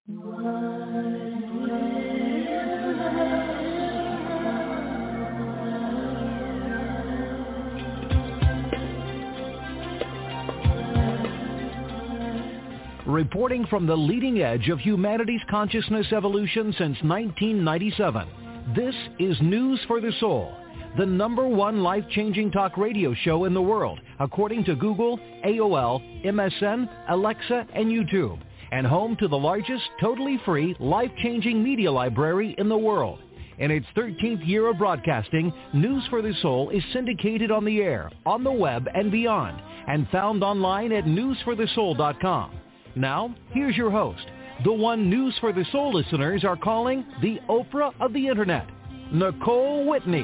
Reporting from the leading edge of humanity's consciousness evolution since 1997, this is News for the Soul, the #1 life-changing talk radio show in the world, according to Google, AOL, MSN, Alexa, and YouTube, and home to the largest totally free life-changing media library in the world. In its 13th year of broadcasting, News for the Soul is syndicated on the air, on the web, and beyond, and found online at newsforthesoul.com. Now, here's your host, the one News for the Soul listeners are calling the Oprah of the Internet, Nicole Whitney.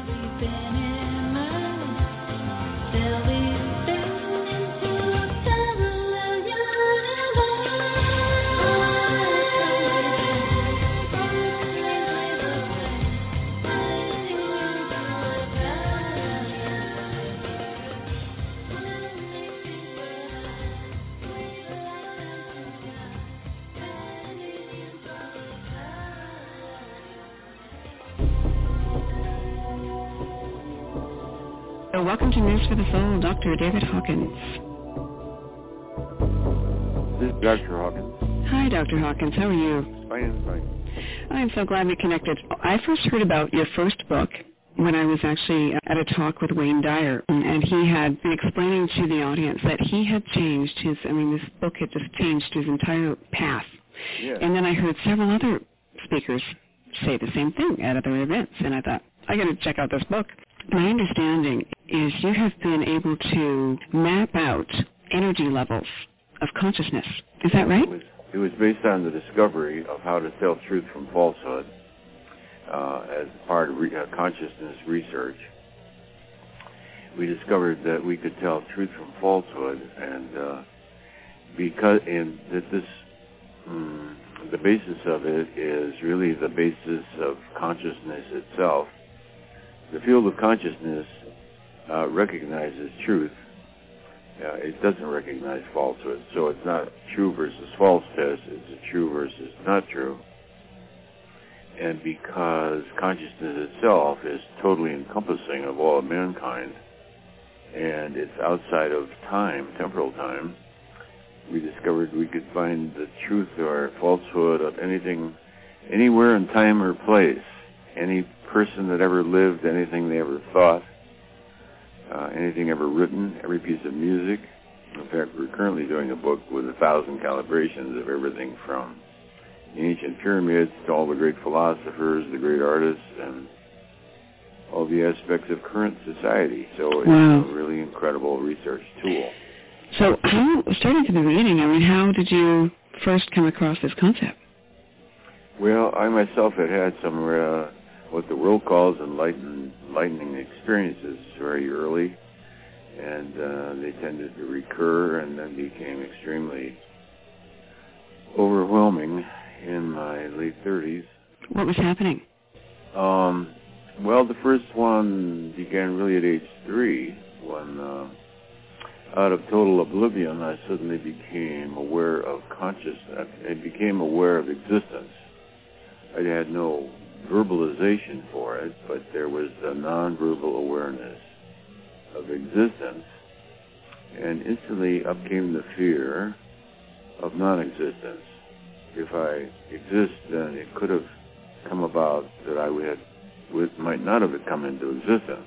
Welcome to News for the Soul, Dr. David Hawkins. This is Dr. Hawkins. Hi, Dr. Hawkins. How are you? Fine. I'm so glad we connected. I first heard about your first book when I was actually at a talk with Wayne Dyer, and he had been explaining to the audience that he had changed this book had just changed his entire path. Yeah. And then I heard several other speakers say the same thing at other events, and I thought, I got to check out this book. My understanding is you have been able to map out energy levels of consciousness. Is that right? It was based on the discovery of how to tell truth from falsehood as part of consciousness research. We discovered that we could tell truth from falsehood, and the basis of it is really the basis of consciousness itself. The field of consciousness recognizes truth. It doesn't recognize falsehood. So it's not true versus false test. It's a true versus not true. And because consciousness itself is totally encompassing of all of mankind, and it's outside of time, temporal time, we discovered we could find the truth or falsehood of anything, anywhere in time or place. Any person that ever lived, anything they ever thought, anything ever written, every piece of music. In fact, we're currently doing a book with 1,000 calibrations of everything from the ancient pyramids to all the great philosophers, the great artists, and all the aspects of current society. So it's a really incredible research tool. So starting from the beginning, how did you first come across this concept? Well, I myself had some what the world calls enlightening experiences very early, and they tended to recur and then became extremely overwhelming in my late 30s. What was happening? Well, the first one began really at age 3 when, out of total oblivion, I suddenly became aware of consciousness. I became aware of existence. I had no verbalization for it, but there was a non-verbal awareness of existence, and instantly up came the fear of non-existence. If I exist, then it could have come about that I might not have come into existence.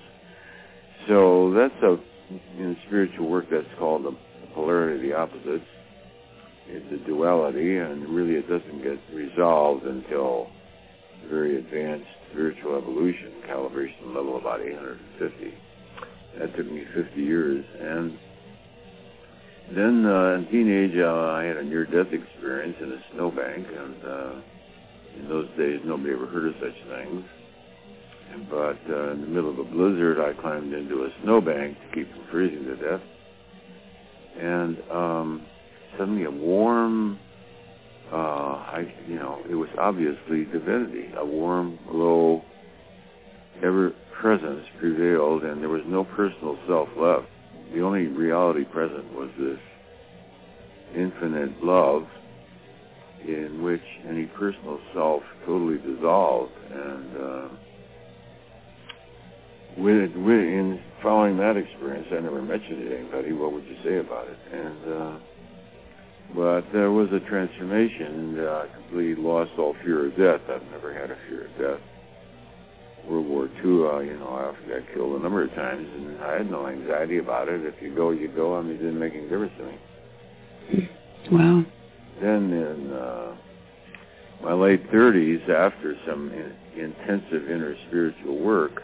So that's in spiritual work that's called the polarity of the opposites. It's a duality, and really it doesn't get resolved until very advanced spiritual evolution, calibration level about 850. That took me 50 years. And then in teenage, I had a near-death experience in a snowbank, and in those days, nobody ever heard of such things. But in the middle of a blizzard, I climbed into a snowbank to keep from freezing to death. And suddenly a warm, it was obviously divinity. A warm glow, ever-presence prevailed, and there was no personal self left. The only reality present was this infinite love, in which any personal self totally dissolved. And in following that experience, I never mentioned it to anybody. What would you say about it? And but there was a transformation. I completely lost all fear of death. I've never had a fear of death. World War II, I often got killed a number of times, and I had no anxiety about it. If you go, you go. I mean, it didn't make any difference to me. Wow. Then in my late 30s, after some intensive inner spiritual work,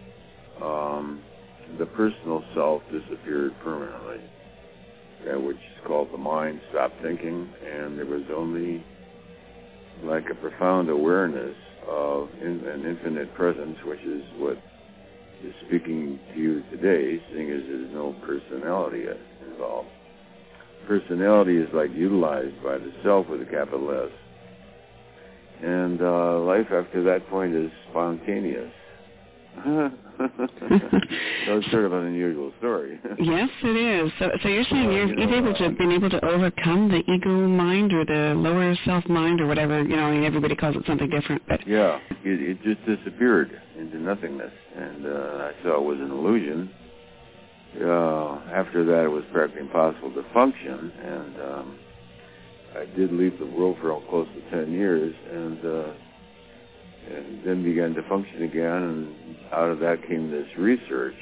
the personal self disappeared permanently. That which is called the mind stopped thinking, and there was only like a profound awareness of an infinite presence, which is what is speaking to you today, seeing as there's no personality involved. Personality is like utilized by the self with a capital S. And life after that point is spontaneous. So it's sort of an unusual story. Yes, it is. So you're saying you've been able to overcome the ego mind or the lower self mind or whatever, everybody calls it something different. But yeah, it just disappeared into nothingness. And I saw it was an illusion. After that, it was practically impossible to function, and I did leave the world for close to 10 years, and then began to function again, and out of that came this research.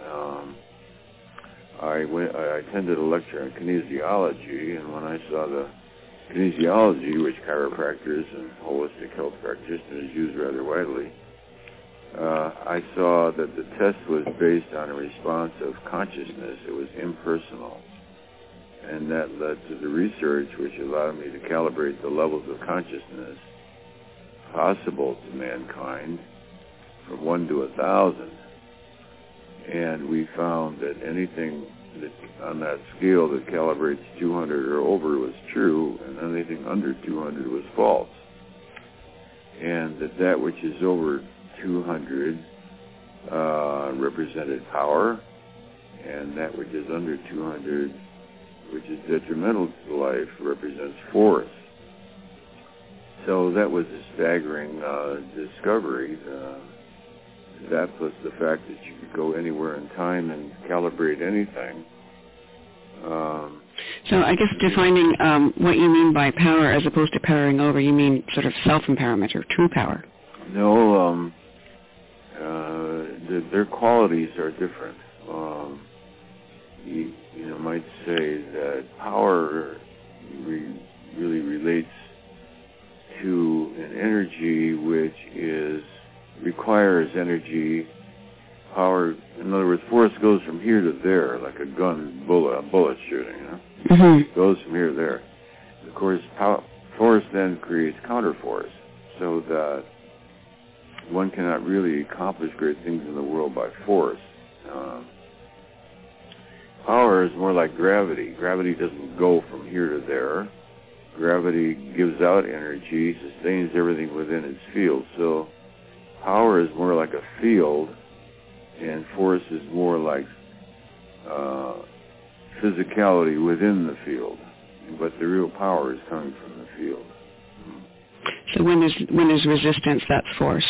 I attended a lecture on kinesiology, and when I saw the kinesiology, which chiropractors and holistic health practitioners use rather widely, I saw that the test was based on a response of consciousness. It was impersonal. And that led to the research, which allowed me to calibrate the levels of consciousness possible to mankind from 1 to 1,000. And we found that anything that on that scale that calibrates 200 or over was true, and anything under 200 was false. And that which is over 200 represented power, and that which is under 200, which is detrimental to life, represents force. So that was a staggering discovery. That plus the fact that you could go anywhere in time and calibrate anything. So I guess defining what you mean by power as opposed to powering over, you mean sort of self-empowerment or true power? No, their qualities are different. You might say that power really relates to an energy which requires energy. Power, in other words, force goes from here to there, like a bullet shooting. Mm-hmm. Goes from here to there. Of course, force then creates counterforce, so that one cannot really accomplish great things in the world by force. Power is more like gravity. Gravity doesn't go from here to there. Gravity gives out energy, sustains everything within its field. So power is more like a field, and force is more like physicality within the field. But the real power is coming from the field. So when there's resistance, that's force.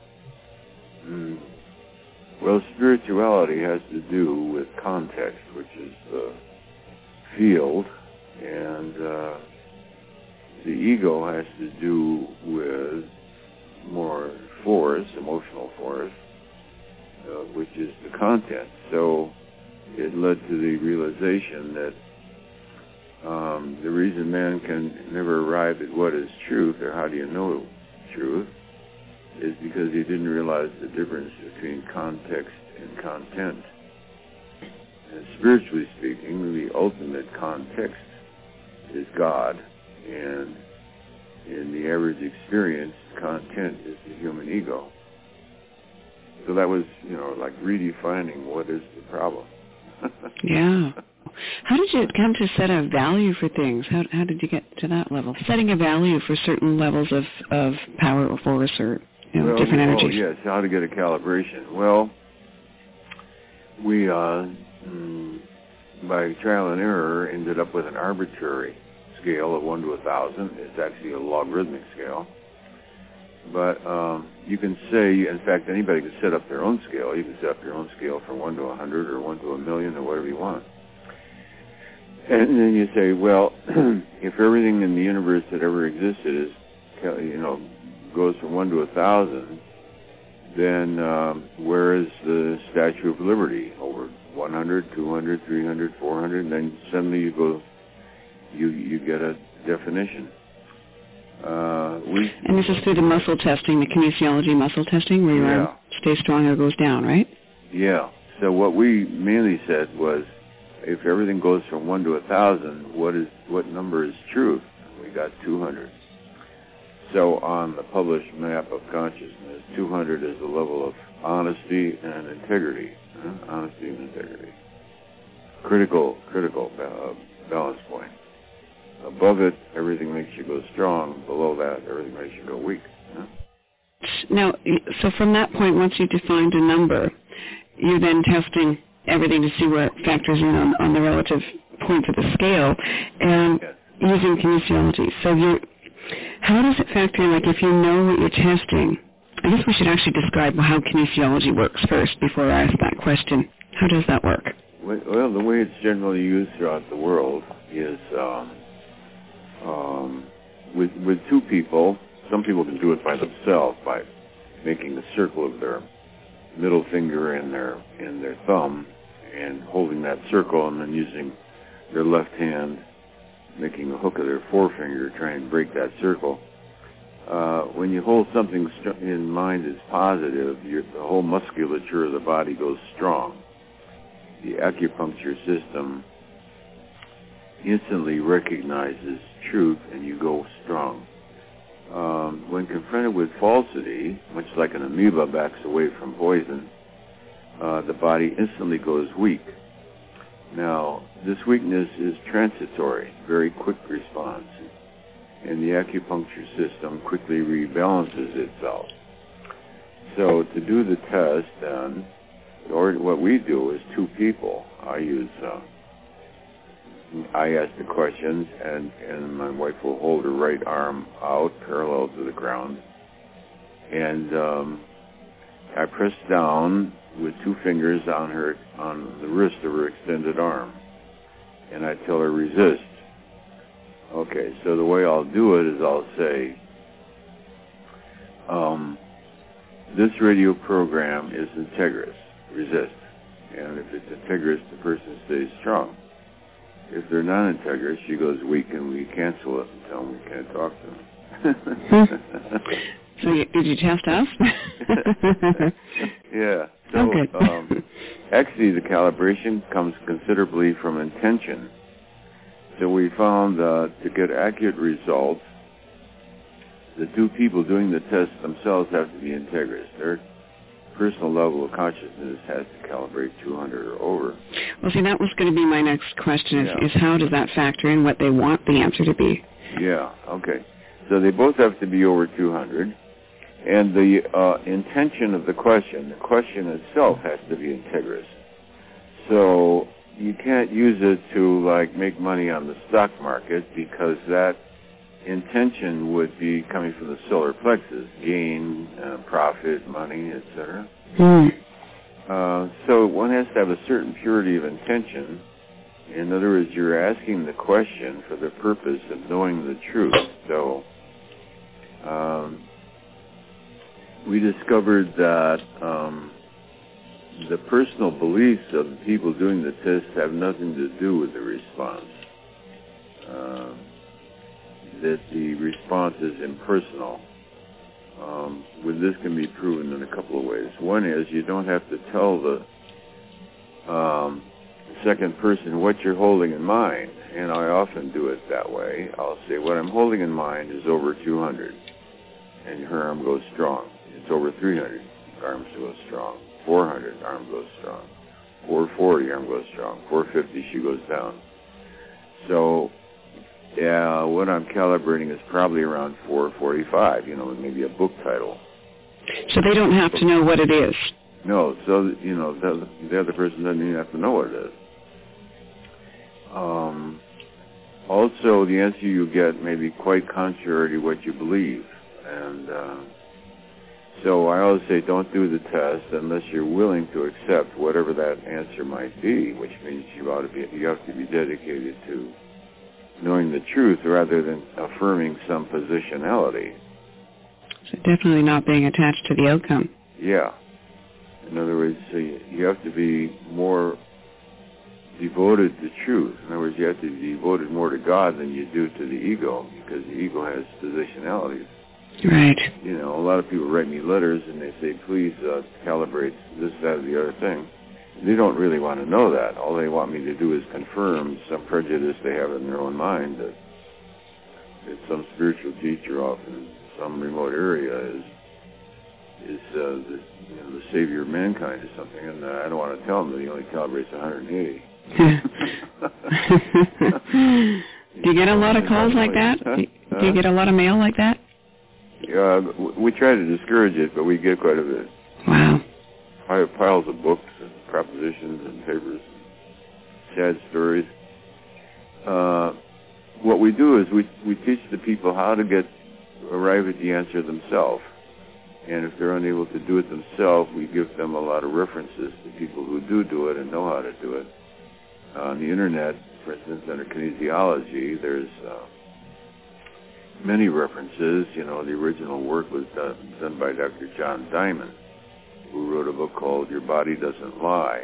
Well, spirituality has to do with context, which is the field, and the ego has to do with more force, emotional force, which is the content. So it led to the realization that the reason man can never arrive at what is truth, or how do you know truth, is because he didn't realize the difference between context and content. And spiritually speaking, the ultimate context is God, and in the average experience, content is the human ego. So that was, like redefining what is the problem. Yeah. How did you come to set a value for things? How did you get to that level? Setting a value for certain levels of power or force or different energies. Oh, yes, how to get a calibration. Well, we, by trial and error, ended up with an arbitrary scale of 1 to 1,000. It's actually a logarithmic scale. But you can say, in fact, anybody can set up their own scale. You can set up your own scale from 1 to 100 or 1 to 1,000,000 or whatever you want. And then you say, well, if everything in the universe that ever existed is, goes from 1 to 1,000, then where is the Statue of Liberty? Over 100, 200, 300, 400, and then suddenly you get a definition. And this is through the muscle testing, the kinesiology muscle testing, where your arm stays strong or goes down, right? Yeah. So what we mainly said was, if everything goes from 1 to 1,000, what number is truth? We got 200. So on the published map of consciousness, 200 is the level of honesty and integrity. Honesty and integrity. Critical balance point. Above it, everything makes you go strong. Below that, everything makes you go weak. Now, so from that point, once you've defined a number, you're then testing everything to see where it factors in on the relative points of the scale, and using kinesiology. So how does it factor in, like if you know what you're testing? I guess we should actually describe how kinesiology works first before I ask that question. How does that work? Well, the way it's generally used throughout the world is with two people. Some people can do it by themselves by making a circle of their middle finger and their thumb and holding that circle, and then using their left hand, making a hook of their forefinger, trying to break that circle. When you hold something in mind as positive, the whole musculature of the body goes strong. The acupuncture system instantly recognizes truth, and you go strong. When confronted with falsity, much like an amoeba backs away from poison, the body instantly goes weak. Now, this weakness is transitory, very quick response, and the acupuncture system quickly rebalances itself. So to do the test, then, what we do is two people. I ask the questions, and my wife will hold her right arm out parallel to the ground, and I press down with two fingers on the wrist of her extended arm, and I tell her resist. Okay, so the way I'll do it is I'll say, this radio program is integrous, resist. And if it's integrous, the person stays strong. If they're non-integrous, she goes weak, and we cancel it and tell them we can't talk to them. So did you test us? Yeah. So okay. Actually, the calibration comes considerably from intention. So we found to get accurate results, the two people doing the test themselves have to be integrous. Their personal level of consciousness has to calibrate 200 or over. Well, see, that was going to be my next question, is how does that factor in what they want the answer to be? Yeah, okay. So they both have to be over 200. And the intention of the question itself has to be integrous. So you can't use it to, like, make money on the stock market, because that intention would be coming from the solar plexus, gain, profit, money, etc. So one has to have a certain purity of intention. In other words, you're asking the question for the purpose of knowing the truth. So we discovered that the personal beliefs of the people doing the test have nothing to do with the response. That the response is impersonal. With this can be proven in a couple of ways. One is you don't have to tell the second person what you're holding in mind, and I often do it that way. I'll say, what I'm holding in mind is over 200, and her arm goes strong. It's over 300, arm goes strong. 400, arm goes strong. 440, arm goes strong. 450, she goes down. So, yeah, what I'm calibrating is probably around 445, maybe a book title. So they don't have to know what it is? No, so, the other person doesn't even have to know what it is. Also, the answer you get may be quite contrary to what you believe. And so I always say don't do the test unless you're willing to accept whatever that answer might be, which means you have to be dedicated to knowing the truth rather than affirming some positionality. So definitely not being attached to the outcome. Yeah. In other words, you have to be more devoted to truth. In other words, you have to be devoted more to God than you do to the ego, because the ego has positionalities. Right. You know, a lot of people write me letters and they say, please calibrate this, that, or the other thing. They don't really want to know that. All they want me to do is confirm some prejudice they have in their own mind that some spiritual teacher off in some remote area is the savior of mankind or something, and I don't want to tell them that he only calibrates 180. Do you get a lot of calls like that? Do you get a lot of mail like that? We try to discourage it, but we get quite a bit. Wow. Piles of books and propositions and papers, sad stories. What we do is we teach the people how to arrive at the answer themselves. And if they're unable to do it themselves, we give them a lot of references to people who do it and know how to do it. On the internet, for instance, under kinesiology, there's many references. You know, the original work was done by Dr. John Diamond, who wrote a book called Your Body Doesn't Lie.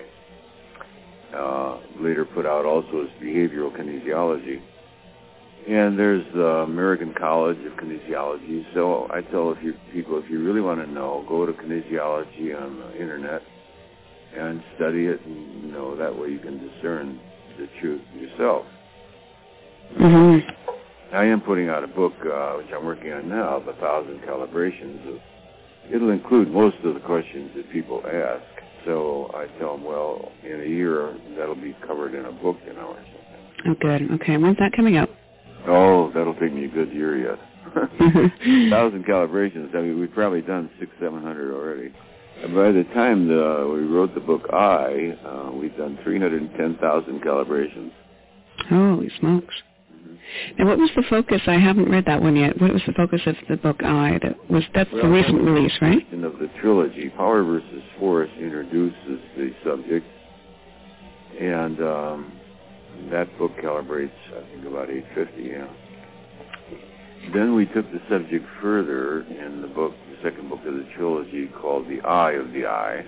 Later put out also as Behavioral Kinesiology. And there's the American College of Kinesiology. So I tell people, if you really want to know, go to kinesiology on the internet and study it, and that way you can discern the truth yourself. Mm-hmm. I am putting out a book, which I'm working on now, of 1,000 calibrations. It'll include most of the questions that people ask. So I tell them, well, in a year, that'll be covered in a book, or something. Oh, good. Okay. When's that coming out? Oh, that'll take me a good year yet. 1,000 calibrations. I mean, we've probably done 600-700 already. And by the time we wrote the book we've done 310,000 calibrations. Holy smokes. And what was the focus? I haven't read that one yet. What was the focus of the book That's the recent release, right? Of the trilogy, Power versus Force introduces the subject, and that book calibrates, I think, about 850. Yeah. Then we took the subject further in the book, the second book of the trilogy, called The Eye of the Eye,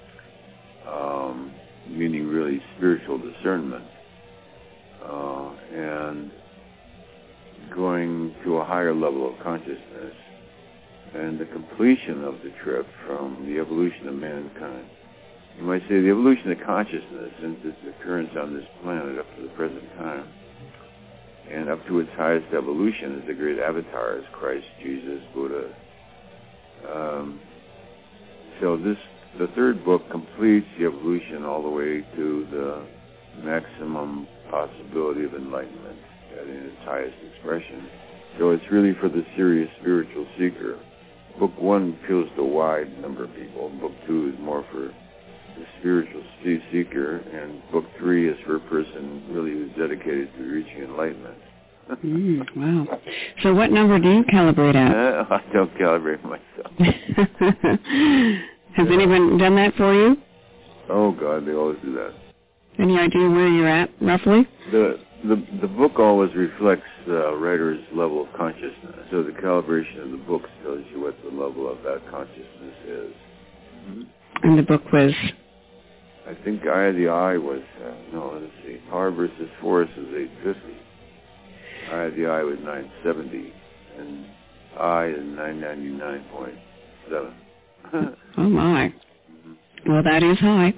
meaning really spiritual discernment, and going to a higher level of consciousness, and the completion of the trip from the evolution of mankind. You might say the evolution of consciousness since its occurrence on this planet up to the present time, and up to its highest evolution as the great avatars, Christ, Jesus, Buddha. So the third book completes the evolution all the way to the maximum possibility of enlightenment in its highest expression. So it's really for the serious spiritual seeker. Book 1 appeals to a wide number of people. Book 2 is more for the spiritual seeker, and Book 3 is for a person really who's dedicated to reaching enlightenment. Wow. So what number do you calibrate at? I don't calibrate myself. Has anyone done that for you? Oh, God, they always do that. Any idea where you're at, roughly? The book always reflects the writer's level of consciousness. So the calibration of the book tells you what the level of that consciousness is. Mm-hmm. And the book was? I think Eye of the Eye was, let's see, Power versus Force was 850. Eye of the Eye was 970. And I is 999.7. Oh, my. Well, that is high.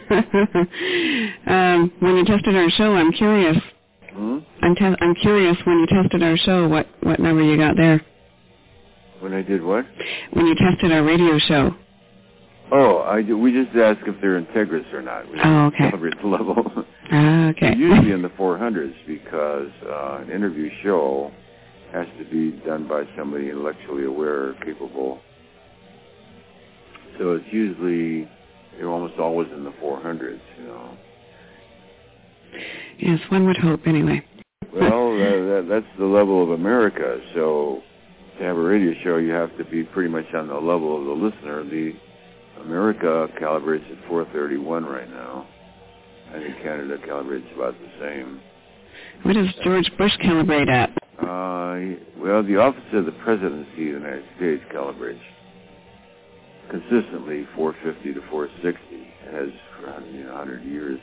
When you tested our show, I'm curious. I'm curious, when you tested our show, what number you got there? When I did what? When you tested our radio show. Oh, we just ask if they're integrous or not. We okay. Calibrate the level. Okay. They're usually in the 400s because an interview show has to be done by somebody intellectually aware, capable. So it's usually, you're almost always in the 400s, Yes, one would hope, anyway. Well, that's the level of America. So to have a radio show, you have to be pretty much on the level of the listener. The America calibrates at 431 right now. I think Canada calibrates about the same. What does George Bush calibrate at? Well, the Office of the Presidency of the United States calibrates consistently 450 to 460. It has for 100 years.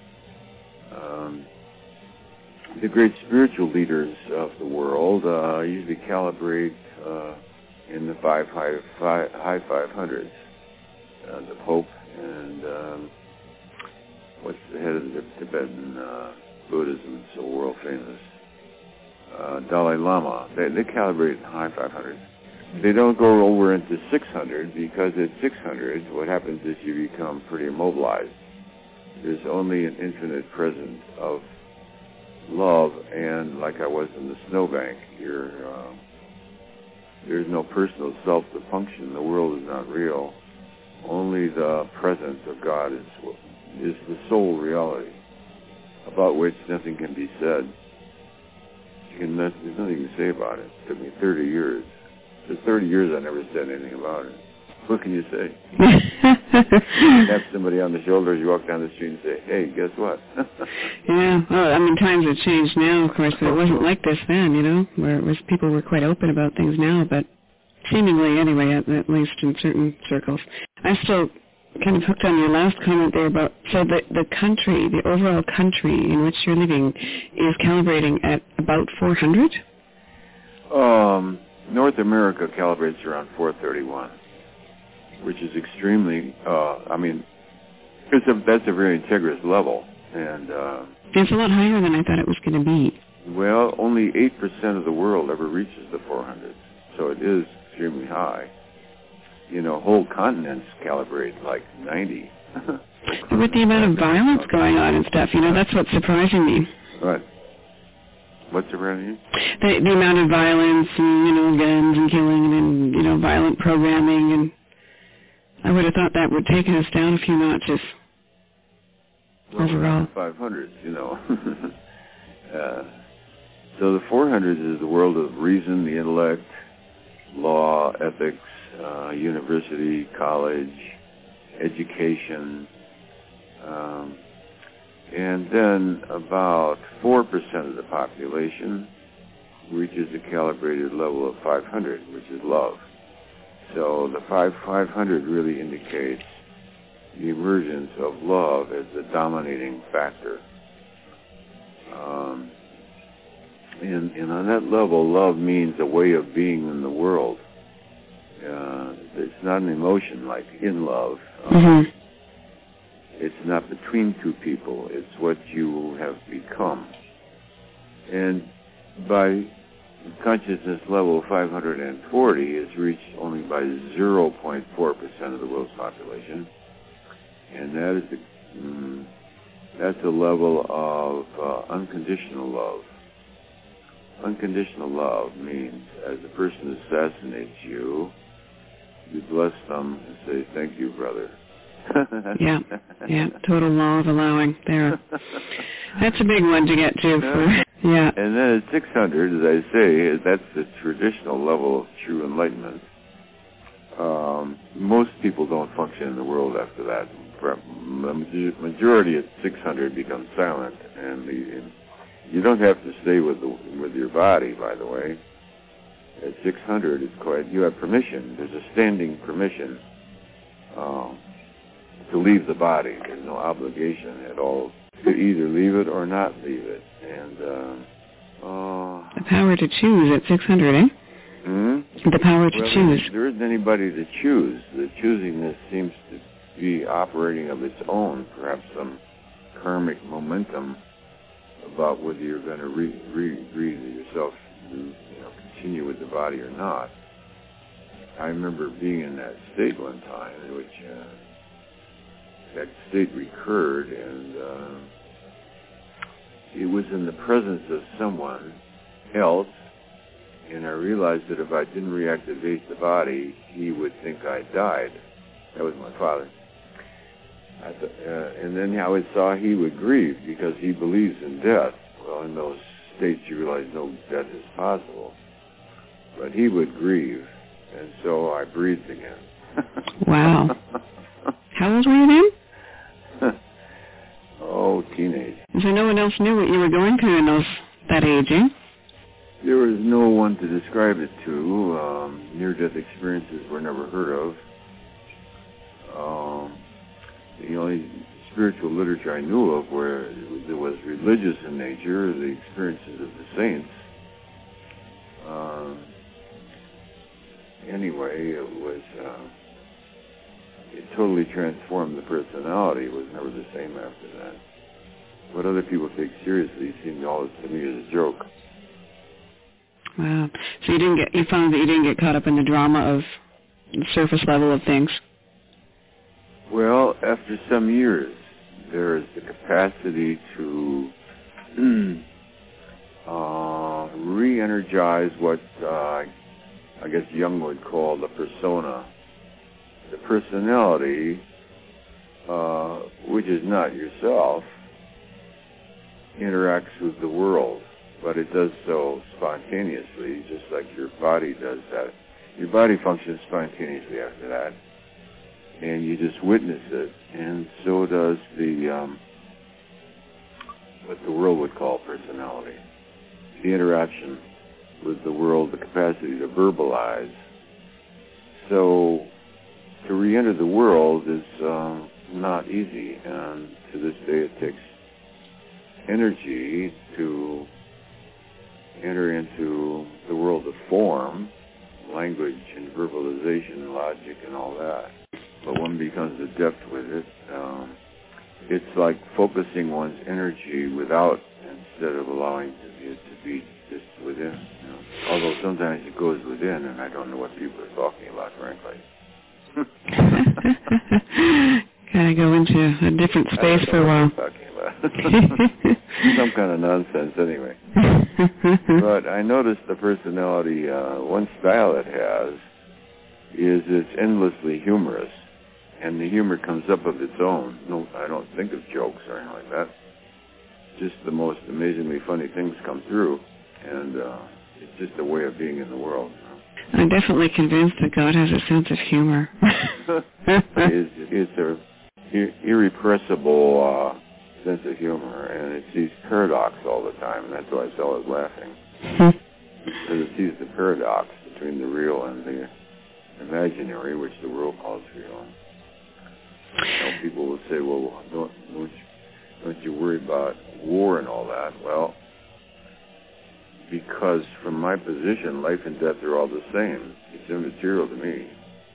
The great spiritual leaders of the world usually calibrate in the high 500s. The Pope and what's the head of the Tibetan Buddhism, so world famous, Dalai Lama. They calibrate in high 500s. They don't go over into 600 because at 600, what happens is you become pretty immobilized. There's only an infinite presence of love, and like I was in the snowbank, there's no personal self to function. The world is not real. Only the presence of God is the sole reality, about which nothing can be said. There's nothing to say about it. It took me 30 years. For 30 years I never said anything about it. What can you say? Tap somebody on the shoulder as you walk down the street and say, hey, guess what? Yeah, well, I mean, times have changed now, of course, but it wasn't like this then, where people were quite open about things now, but seemingly anyway, at least in certain circles. I'm still kind of hooked on your last comment there about, so the country, the overall country in which you're living is calibrating at about 400? North America calibrates around 431, which is extremely, that's a very integrous level. And it's a lot higher than I thought it was going to be. Well, only 8% of the world ever reaches the 400s, so it is extremely high. Whole continents calibrate like 90. With the amount of violence going on and stuff, that's what's surprising me. What? What's surprising you? The amount of violence and, guns and killing and, violent programming, and I would have thought that would take us down a few notches overall. 500s, So the 400s is the world of reason, the intellect, law, ethics, university, college, education, and then about 4% of the population reaches a calibrated level of 500, which is love. So the 500 really indicates the emergence of love as the dominating factor. And on that level, love means a way of being in the world. It's not an emotion like in love. It's not between two people. It's what you have become. And by consciousness level 540 is reached only by 0.4% of the world's population. And that's a level of unconditional love. Unconditional love means as a person assassinates you, you bless them and say, thank you, brother. Yeah, total law of allowing there. That's a big one to get to. Yeah. And then at 600, as I say, that's the traditional level of true enlightenment. Most people don't function in the world after that. The majority at 600 becomes silent, and you don't have to stay with your body, by the way. At 600, it's quite, you have permission. There's a standing permission to leave the body. There's no obligation at all to either leave it or not leave it. And the power to choose at 600, eh? The power to choose. There isn't anybody to choose. The choosingness seems to be operating of its own, perhaps some karmic momentum about whether you're going to read yourself, continue with the body or not. I remember being in that state one time in which that state recurred, and it was in the presence of someone else, and I realized that if I didn't reactivate the body, he would think I died. That was my father. And then I saw he would grieve because he believes in death. Well, in those states you realize no death is possible. But he would grieve, and so I breathed again. Wow. How old were you then? Oh, teenage. So no one else knew what you were going through in that age, eh? There was no one to describe it to. Near-death experiences were never heard of. The only spiritual literature I knew of where it was religious in nature, the experiences of the saints. Anyway, it totally transformed the personality. It was never the same after that. What other people take seriously seemed always to me as a joke. Wow. So you found that you didn't get caught up in the drama of the surface level of things? Well, after some years, there is the capacity to re-energize what I guess Jung would call the persona. The personality, which is not yourself, interacts with the world, but it does so spontaneously, just like your body does that. Your body functions spontaneously after that, and you just witness it, and so does what the world would call personality. The interaction with the world, the capacity to verbalize. So to re-enter the world is not easy, and to this day it takes energy to enter into the world of form, language and verbalization and logic and all that. But one becomes adept with it. It's like focusing one's energy without, instead of allowing it to be just within. You know? Although sometimes it goes within, and I don't know what people are talking about, frankly. Kind of go into a different space for a while. Talking about. Some kind of nonsense, anyway. But I noticed the personality, one style it has is it's endlessly humorous, and the humor comes up of its own. No, I don't think of jokes or anything like that. Just the most amazingly funny things come through, and it's just a way of being in the world. You know? I'm definitely convinced that God has a sense of humor. It's an irrepressible sense of humor, and it sees paradox all the time, and that's why it's always laughing. Because it sees the paradox between the real and the imaginary, which the world calls real. You know, people will say, well, don't you worry about war and all that? Well, because from my position, life and death are all the same. It's immaterial to me.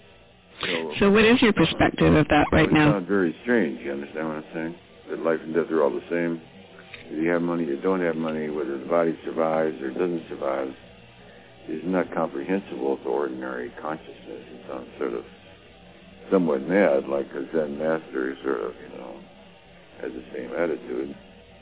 So what is your perspective of that right now? It's not very strange, you understand what I'm saying? That life and death are all the same. Whether you have money or don't have money, whether the body survives or doesn't survive, is not comprehensible to ordinary consciousness. It sounds sort of somewhat mad, like a Zen master sort of, has the same attitude.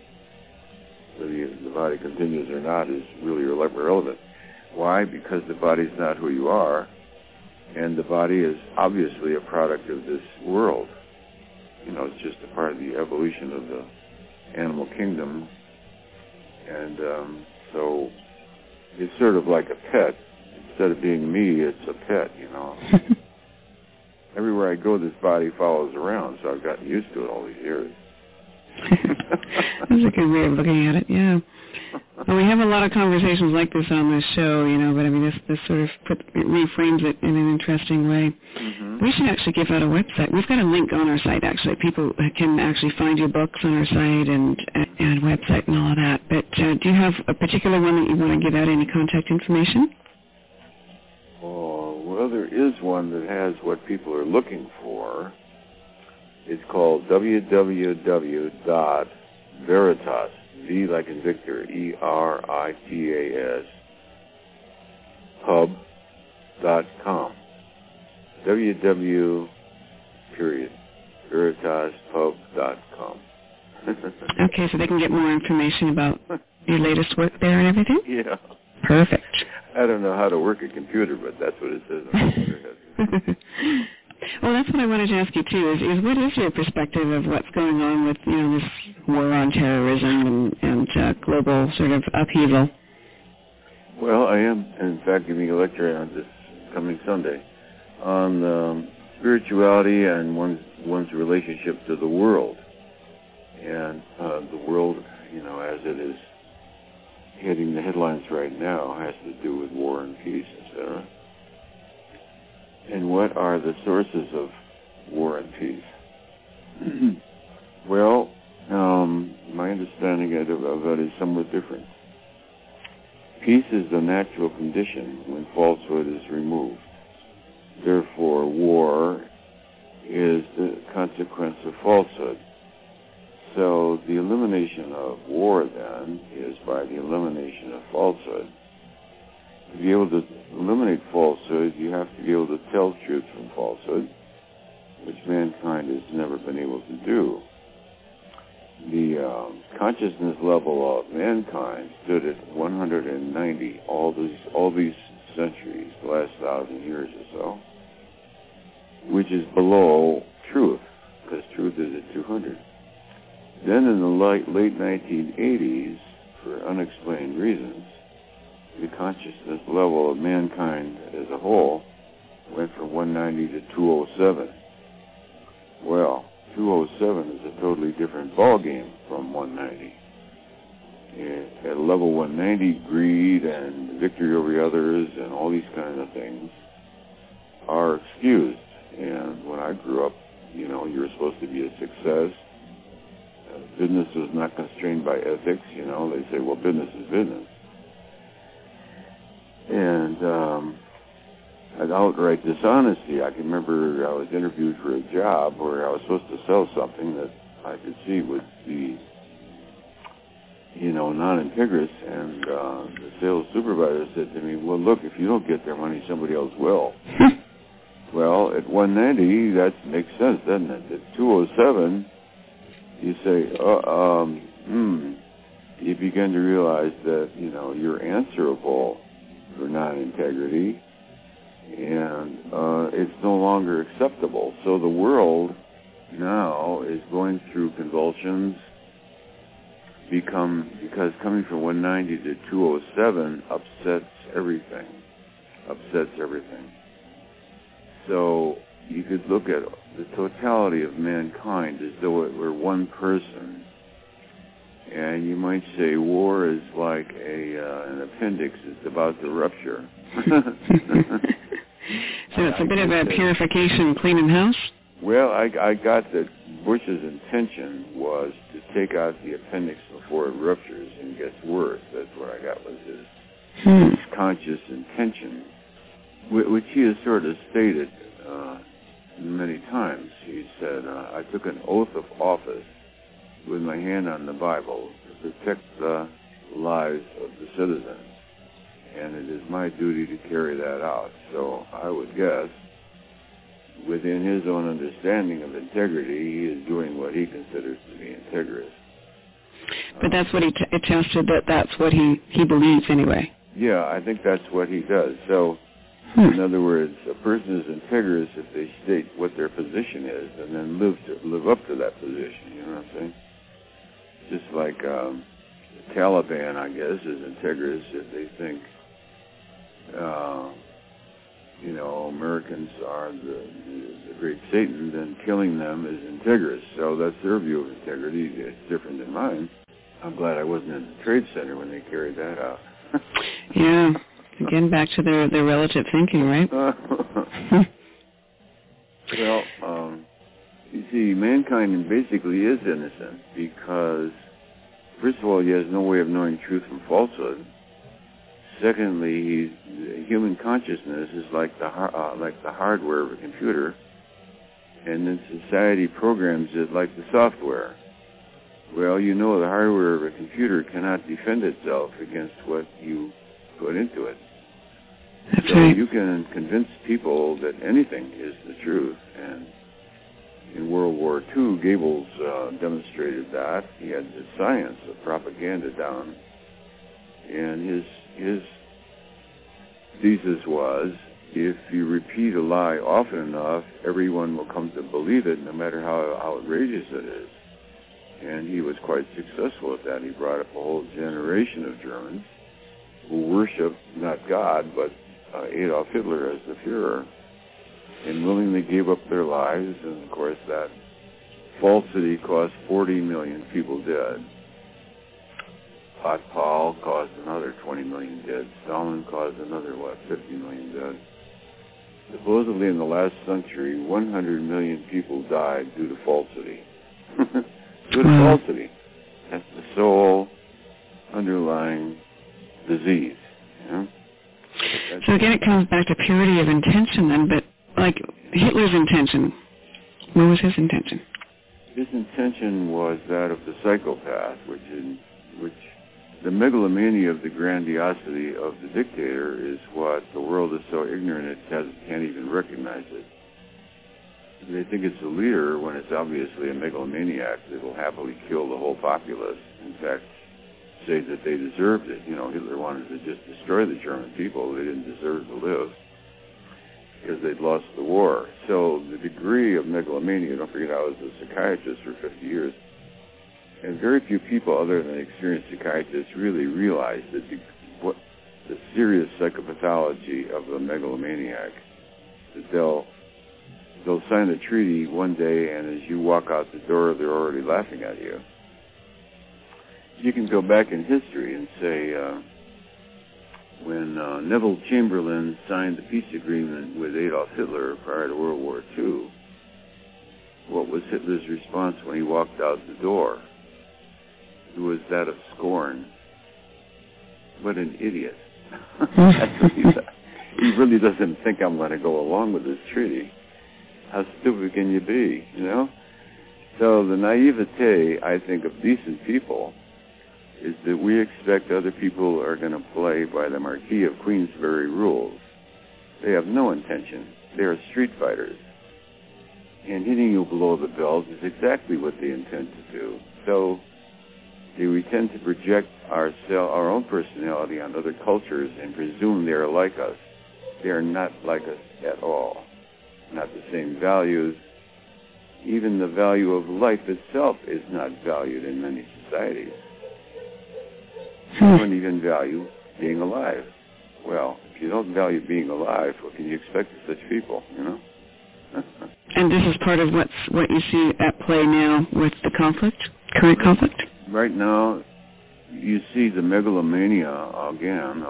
Whether the body continues or not is really irrelevant. Why? Because the body's not who you are, and the body is obviously a product of this world. It's just a part of the evolution of the animal kingdom, and so it's sort of like a pet. Instead of being me, it's a pet, Everywhere I go, this body follows around, so I've gotten used to it all these years. That's a good way of looking at it, yeah. Well, we have a lot of conversations like this on this show, but I mean, this sort of reframes it in an interesting way. Mm-hmm. We should actually give out a website. We've got a link on our site, actually. People can actually find your books on our site and website and all of that. But do you have a particular one that you want to give out, any contact information? Well, there is one that has what people are looking for. It's called www.veritas, V like in Victor, ERITAS, pub.com. www.veritaspub.com. Okay, so they can get more information about your latest work there and everything? Yeah. Perfect. I don't know how to work a computer, but that's what it says on the computer. Well, that's what I wanted to ask you, too, is what is your perspective of what's going on with, this war on terrorism and global sort of upheaval. Well, I am, in fact, giving a lecture on this coming Sunday on spirituality and one's relationship to the world. And the world, as it is hitting the headlines right now, has to do with war and peace, etc. And what are the sources of war and peace? Well, my understanding of that is somewhat different. Peace is the natural condition when falsehood is removed. Therefore, war is the consequence of falsehood. So the elimination of war, then, is by the elimination of falsehood. To be able to eliminate falsehood, you have to be able to tell truth from falsehood, which mankind has never been able to do. The consciousness level of mankind stood at 190 all these centuries, the last 1,000 years or so, which is below truth, because truth is at 200. Then in the late 1980s, for unexplained reasons, the consciousness level of mankind as a whole went from 190 to 207. Well, 207 is a totally different ballgame from 190. At level 190, greed and victory over others and all these kinds of things are excused. And when I grew up, you were supposed to be a success. Business was not constrained by ethics. They say, well, business is business. And outright dishonesty. I can remember I was interviewed for a job where I was supposed to sell something that I could see would be, non-integrous, and the sales supervisor said to me, well, look, if you don't get their money, somebody else will. Well, at 190, that makes sense, doesn't it? At 207, you say, you begin to realize that, you're answerable for non-integrity, and it's no longer acceptable. So the world now is going through convulsions, because coming from 190 to 207 upsets everything. So you could look at the totality of mankind as though it were one person. And you might say war is like an appendix that's about to rupture. So it's a bit of a purification, cleaning house? Well, I got that Bush's intention was to take out the appendix before it ruptures and gets worse. That's what I got was his conscious intention, which he has sort of stated many times. He said, I took an oath of office with my hand on the Bible to protect the lives of the citizens, and it is my duty to carry that out. So I would guess, within his own understanding of integrity, he is doing what he considers to be integrous. But that's what he attested, that's what he believes anyway. Yeah, I think that's what he does. So, in other words, a person is integrous if they state what their position is and then live up to that position, you know what I'm saying? Just like the Taliban, I guess, is integrous if they think, Americans are the great Satan, then killing them is integrous. So that's their view of integrity. It's different than mine. I'm glad I wasn't in the Trade Center when they carried that out. Yeah. Again, back to their relative thinking, right? Well, you see, mankind basically is innocent because, first of all, he has no way of knowing truth from falsehood. Secondly, human consciousness is like the hardware of a computer, and then society programs it like the software. Well, the hardware of a computer cannot defend itself against what you put into it. That's so right. You can convince people that anything is the truth, and in World War II, Goebbels demonstrated that. He had the science of propaganda down, and his thesis was, if you repeat a lie often enough, everyone will come to believe it, no matter how outrageous it is. And he was quite successful at that. He brought up a whole generation of Germans who worshiped not God, but Adolf Hitler as the Führer, and willingly gave up their lives. And, of course, that falsity caused 40 million people dead. Paul caused another 20 million dead. Stalin caused another, 50 million dead. Supposedly in the last century, 100 million people died due to falsity. Due to falsity. That's the sole underlying disease. Yeah? So again, it comes back to purity of intention then, but like Hitler's intention, what was his intention? His intention was that of the psychopath, which the megalomania of the grandiosity of the dictator is what the world is so ignorant it can't even recognize it. They think it's a leader when it's obviously a megalomaniac that will happily kill the whole populace. In fact, say that they deserved it. Hitler wanted to just destroy the German people. They didn't deserve to live because they'd lost the war. So the degree of megalomania, don't forget I was a psychiatrist for 50 years, and very few people other than experienced psychiatrists really realize that the serious psychopathology of a megalomaniac, that they'll sign a treaty one day, and as you walk out the door, they're already laughing at you. You can go back in history and say when Neville Chamberlain signed the peace agreement with Adolf Hitler prior to World War II, what was Hitler's response when he walked out the door? It was that of scorn. What an idiot. That's what he said. He really doesn't think I'm going to go along with this treaty. How stupid can you be, So the naivete, I think, of decent people is that we expect other people are going to play by the Marquis of Queensberry rules. They have no intention. They are street fighters. And hitting you below the belt is exactly what they intend to do. So we tend to project our own personality on other cultures and presume they are like us. They are not like us at all. Not the same values. Even the value of life itself is not valued in many societies. You don't even value being alive. Well, if you don't value being alive, what can you expect of such people, And this is part of what you see at play now with the current conflict? Right now, you see the megalomania again.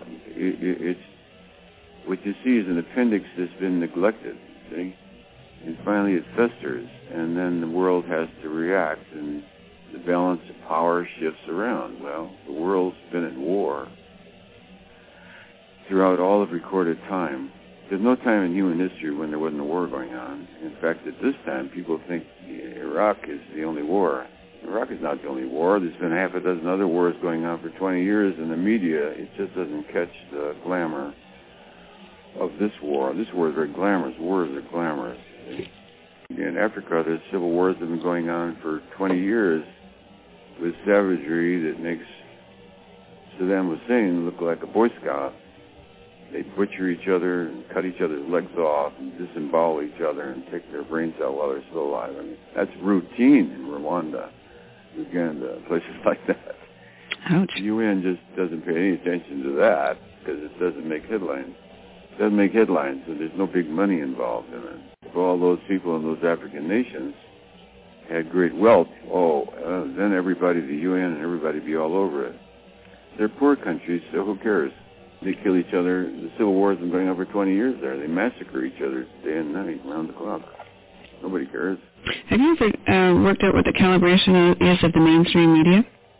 What you see is an appendix that's been neglected, see? And finally it festers, and then the world has to react, and the balance of power shifts around. Well, the world's been at war throughout all of recorded time. There's no time in human history when there wasn't a war going on. In fact, at this time, people think Iraq is the only war. Iraq is not the only war. There's been half a dozen other wars going on for 20 years, and the media, it just doesn't catch the glamour of this war. This war is very glamorous. Wars are glamorous. In Africa, there's civil wars that have been going on for 20 years with savagery that makes Saddam Hussein look like a Boy Scout. They butcher each other and cut each other's legs off and disembowel each other and take their brains out while they're still alive. I mean, that's routine in Rwanda, Uganda, places like that. Ouch. The UN just doesn't pay any attention to that because it doesn't make headlines. It doesn't make headlines, and there's no big money involved in it. If all those people in those African nations had great wealth, then everybody, the UN and everybody be all over it. They're poor countries, so who cares? They kill each other. The civil war has been going on for 20 years there. They massacre each other day and night, around the clock. Nobody cares. Have you ever worked out what the calibration is of the mainstream media?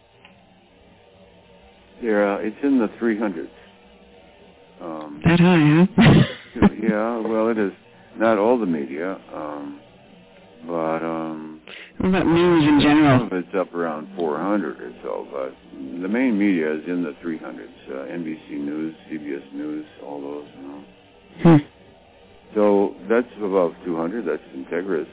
It's in the 300s. That high, huh? Yeah, well, it is. Not all the media, but... What about news in general? Some of it's up around 400 or so, but the main media is in the 300s. NBC News, CBS News, all those, So that's above 200. That's Integris.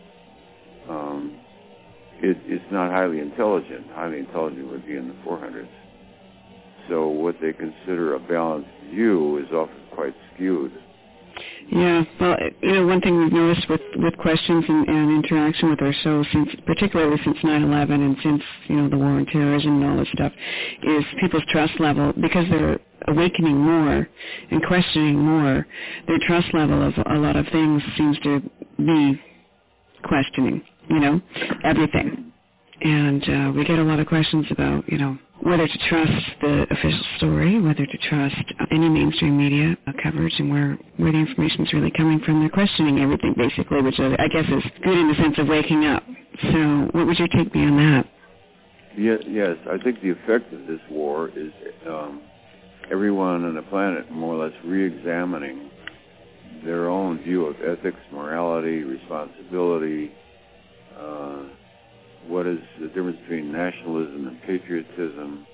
It's not highly intelligent. Highly intelligent would be in the 400s. So what they consider a balanced view is often quite skewed. Yeah, well, one thing we've noticed with questions and interaction with our show, particularly since 9/11 and since, the war on terrorism and all this stuff, is people's trust level, because they're awakening more and questioning more, their trust level of a lot of things seems to be questioning, everything. And we get a lot of questions about, whether to trust the official story, whether to trust any mainstream media coverage, and where the information is really coming from. They're questioning everything, basically, which I guess is good in the sense of waking up. So what would your take be on that? Yes, I think the effect of this war is everyone on the planet more or less re-examining their own view of ethics, morality, responsibility, what is the difference between nationalism and patriotism.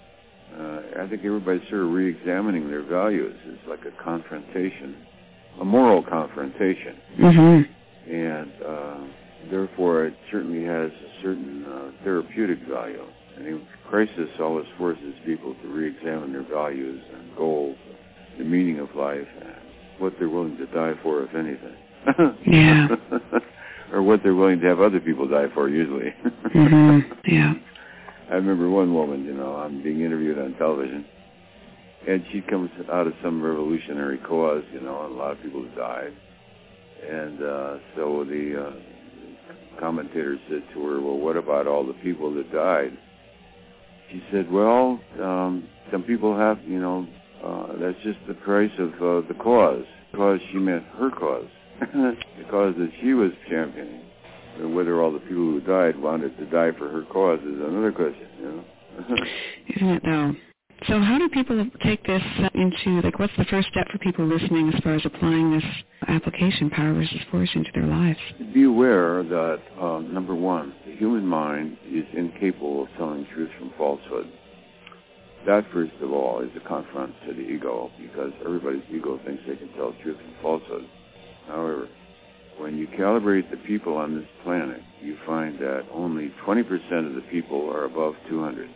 I think everybody's sort of re-examining their values. It's like a confrontation, a moral confrontation. Mm-hmm. And therefore it certainly has a certain therapeutic value. And in crisis always forces people to re-examine their values and goals, the meaning of life, and what they're willing to die for, if anything. Yeah. Or what they're willing to have other people die for, usually. Mm-hmm. Yeah. I remember one woman, I'm being interviewed on television, and she comes out of some revolutionary cause, and a lot of people have died. And so the commentator said to her, well, what about all the people that died? She said, well, some people have, that's just the price of the cause. Because she meant her cause. The cause that she was championing. Whether all the people who died wanted to die for her cause is another question, Isn't it, though? So how do people take this into, what's the first step for people listening as far as applying this application, power versus force, into their lives? Be aware that, number one, the human mind is incapable of telling truth from falsehood. That, first of all, is a confront to the ego, because everybody's ego thinks they can tell truth from falsehood. However, when you calibrate the people on this planet, you find that only 20% of the people are above 200.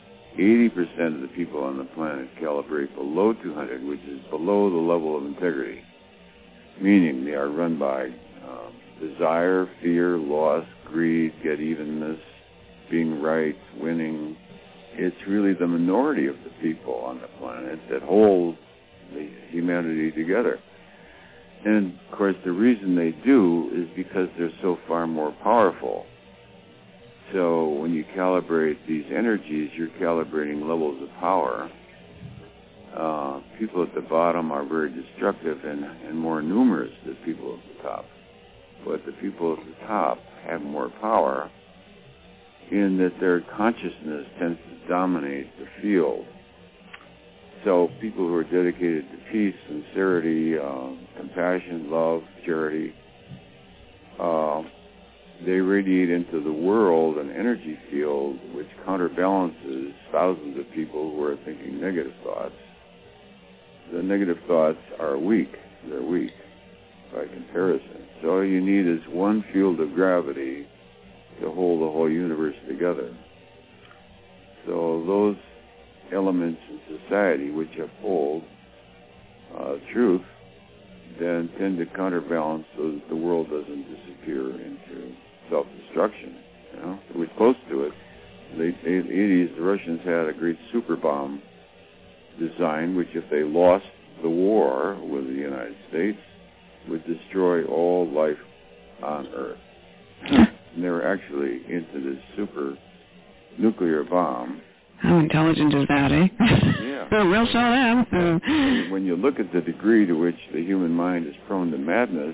80% of the people on the planet calibrate below 200, which is below the level of integrity, meaning they are run by desire, fear, loss, greed, get-evenness, being right, winning. It's really the minority of the people on the planet that hold the humanity together. And, of course, the reason they do is because they're so far more powerful. So when you calibrate these energies, you're calibrating levels of power. People at the bottom are very destructive and more numerous than people at the top. But the people at the top have more power in that their consciousness tends to dominate the field. So people who are dedicated to peace, sincerity, compassion, love, charity, they radiate into the world an energy field which counterbalances thousands of people who are thinking negative thoughts. The negative thoughts are weak. They're weak by comparison. So all you need is one field of gravity to hold the whole universe together. So those elements in society which uphold truth then tend to counterbalance so that the world doesn't disappear into self-destruction. We're close to it. In the 80s, the Russians had a great super bomb design, which if they lost the war with the United States, would destroy all life on Earth. And they were actually into this super nuclear bomb. How intelligent is that, eh? Yeah. We'll show them. When you look at the degree to which the human mind is prone to madness,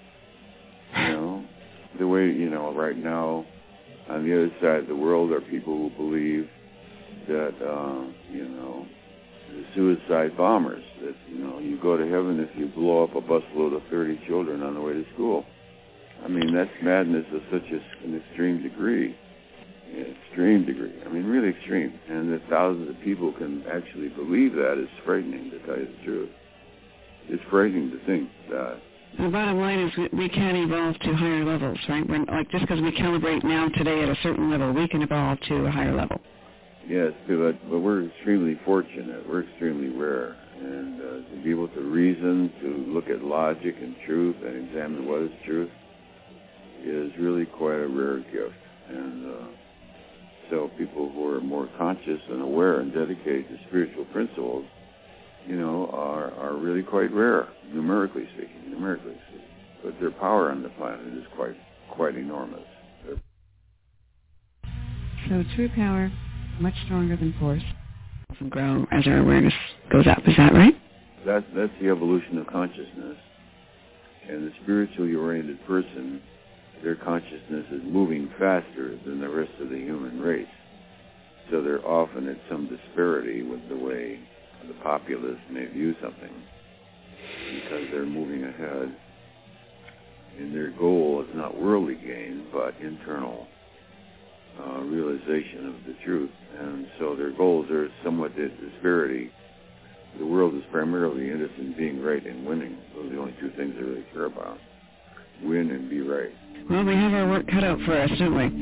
the way, right now, on the other side of the world are people who believe that, the suicide bombers, that, you go to heaven if you blow up a busload of 30 children on the way to school. I mean, that's madness of such an extreme degree. Extreme degree. I mean, really extreme. And that thousands of people can actually believe that is frightening, to tell you the truth. It's frightening to think that. The bottom line is we can evolve to higher levels, right? Just because we calibrate now today at a certain level, we can evolve to a higher level. Yes, but we're extremely fortunate. We're extremely rare. And to be able to reason, to look at logic and truth and examine what is truth is really quite a rare gift. And so people who are more conscious and aware and dedicated to spiritual principles, are really quite rare, numerically speaking. But their power on the planet is quite enormous. So true power, much stronger than force, and grow as our awareness goes up. Is that right? That's the evolution of consciousness. And the spiritually oriented person, their consciousness is moving faster than the rest of the human race. So they're often at some disparity with the way the populace may view something, because they're moving ahead. And their goal is not worldly gain, but internal realization of the truth. And so their goals are somewhat at disparity. The world is primarily interested in being right and winning. Those are the only two things they really care about. Win and be right. Well, we have our work cut out for us, don't we?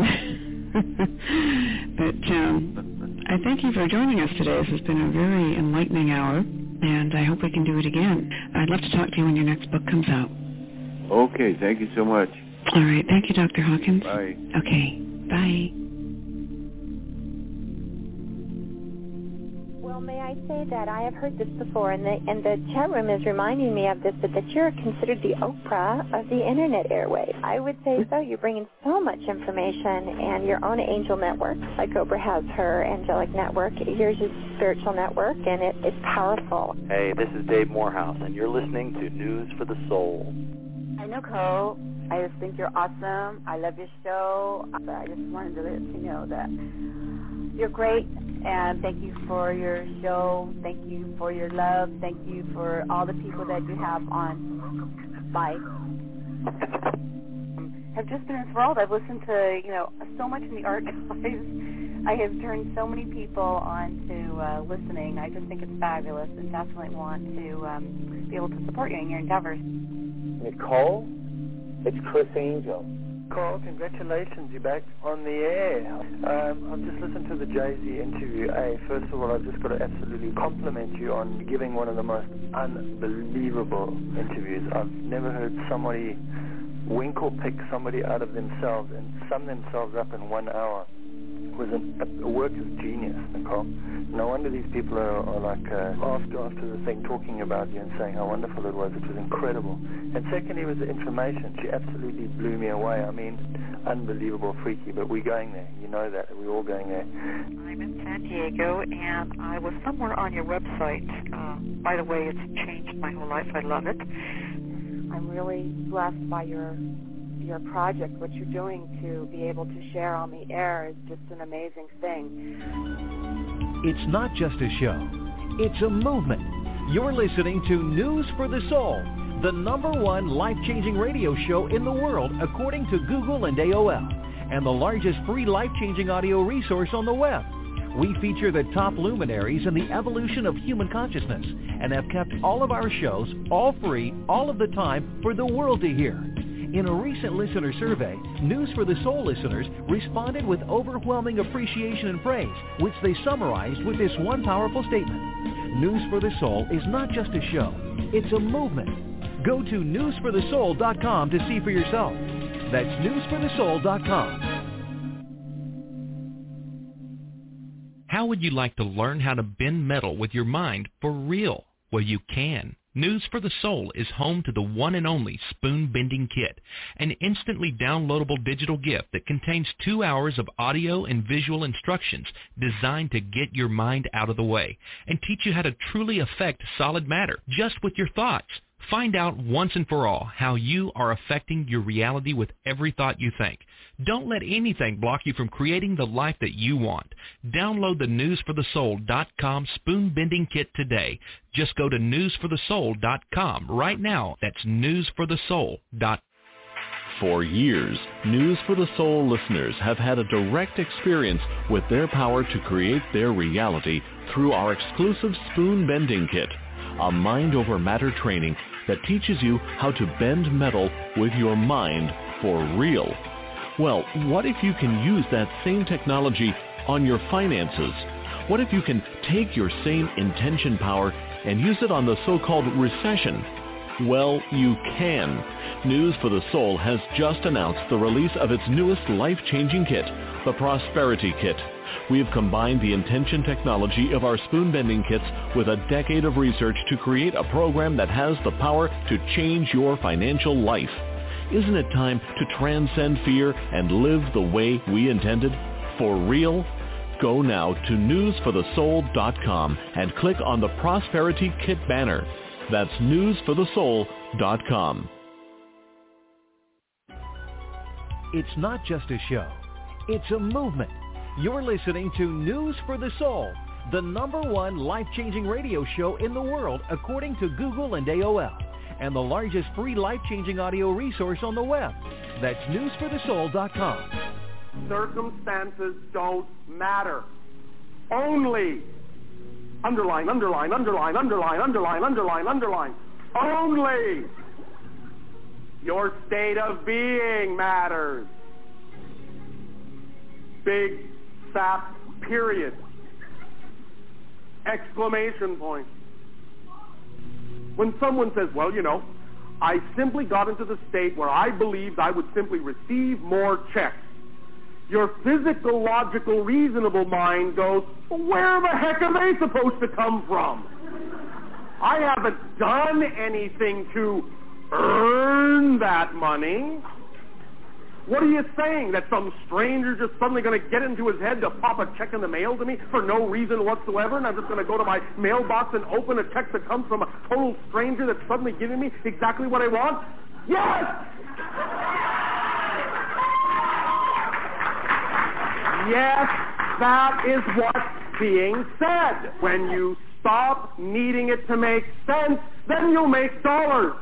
But I thank you for joining us today. This has been a very enlightening hour, and I hope we can do it again. I'd love to talk to you when your next book comes out. Okay, thank you so much. All right, thank you, Dr. Hawkins. Bye. Okay, bye. Well, may I say that I have heard this before, and the chat room is reminding me of this, but that you're considered the Oprah of the Internet airwaves. I would say so. You're bringing so much information, and your own angel network, like Oprah has her angelic network. Yours is spiritual network, and it's powerful. Hey, this is Dave Morehouse, and you're listening to News for the Soul. Hi, Nicole. I just think you're awesome. I love your show. I just wanted to let you know that you're great. And thank you for your show. Thank you for your love. Thank you for all the people that you have on life. I've just been enthralled. I've listened to, so much in the art. I have turned so many people on to listening. I just think it's fabulous, and definitely want to be able to support you in your endeavors. Nicole, it's Chris Angel. Nicole, congratulations, you're back on the air. I've just listened to the Jay-Z interview. First of all, I've just got to absolutely compliment you on giving one of the most unbelievable interviews. I've never heard somebody wink or pick somebody out of themselves and sum themselves up in 1 hour. It was a work of genius, Nicole. No wonder these people are like after the thing talking about you and saying how wonderful it was. It was incredible. And secondly was the information. She absolutely blew me away. I mean, unbelievable, freaky, but we're going there. You know that. We're all going there. I'm in San Diego, and I was somewhere on your website. By the way, it's changed my whole life. I love it. I'm really blessed by your project. What you're doing to be able to share on the air is just an amazing thing. It's not just a show. It's a movement. You're listening to News for the Soul, the #1 life-changing radio show in the world according to Google and AOL, and the largest free life-changing audio resource on the web. We feature the top luminaries in the evolution of human consciousness and have kept all of our shows all free, all of the time, for the world to hear. In a recent listener survey, News for the Soul listeners responded with overwhelming appreciation and praise, which they summarized with this one powerful statement: News for the Soul is not just a show, it's a movement. Go to newsforthesoul.com to see for yourself. That's newsforthesoul.com. How would you like to learn how to bend metal with your mind for real? Well, you can. News for the Soul is home to the one and only Spoon Bending Kit, an instantly downloadable digital gift that contains 2 hours of audio and visual instructions designed to get your mind out of the way and teach you how to truly affect solid matter just with your thoughts. Find out once and for all how you are affecting your reality with every thought you think. Don't let anything block you from creating the life that you want. Download the newsforthesoul.com Spoon Bending Kit today. Just go to newsforthesoul.com right now. That's newsforthesoul.com. For years, News for the Soul listeners have had a direct experience with their power to create their reality through our exclusive Spoon Bending Kit, a mind-over-matter training that teaches you how to bend metal with your mind for real. Well, what if you can use that same technology on your finances? What if you can take your same intention power and use it on the so-called recession? Well, you can. News for the Soul has just announced the release of its newest life-changing kit, the Prosperity Kit. We have combined the intention technology of our spoon-bending kits with a decade of research to create a program that has the power to change your financial life. Isn't it time to transcend fear and live the way we intended? For real? Go now to newsforthesoul.com and click on the Prosperity Kit banner. That's newsforthesoul.com. It's not just a show. It's a movement. You're listening to News for the Soul, the #1 life-changing radio show in the world according to Google and AOL, and the largest free life-changing audio resource on the web. That's newsforthesoul.com. Circumstances don't matter. Only, underline, underline, underline, underline, underline, underline, underline, only your state of being matters. Big, fat, period. Exclamation point. When someone says, well, you know, I simply got into the state where I believed I would simply receive more checks, your physical, logical, reasonable mind goes, well, where the heck are they supposed to come from? I haven't done anything to earn that money. What are you saying? That some stranger just suddenly going to get into his head to pop a check in the mail to me for no reason whatsoever, and I'm just going to go to my mailbox and open a check that comes from a total stranger that's suddenly giving me exactly what I want? Yes! Yes, that is what's being said. When you stop needing it to make sense, then you'll make dollars.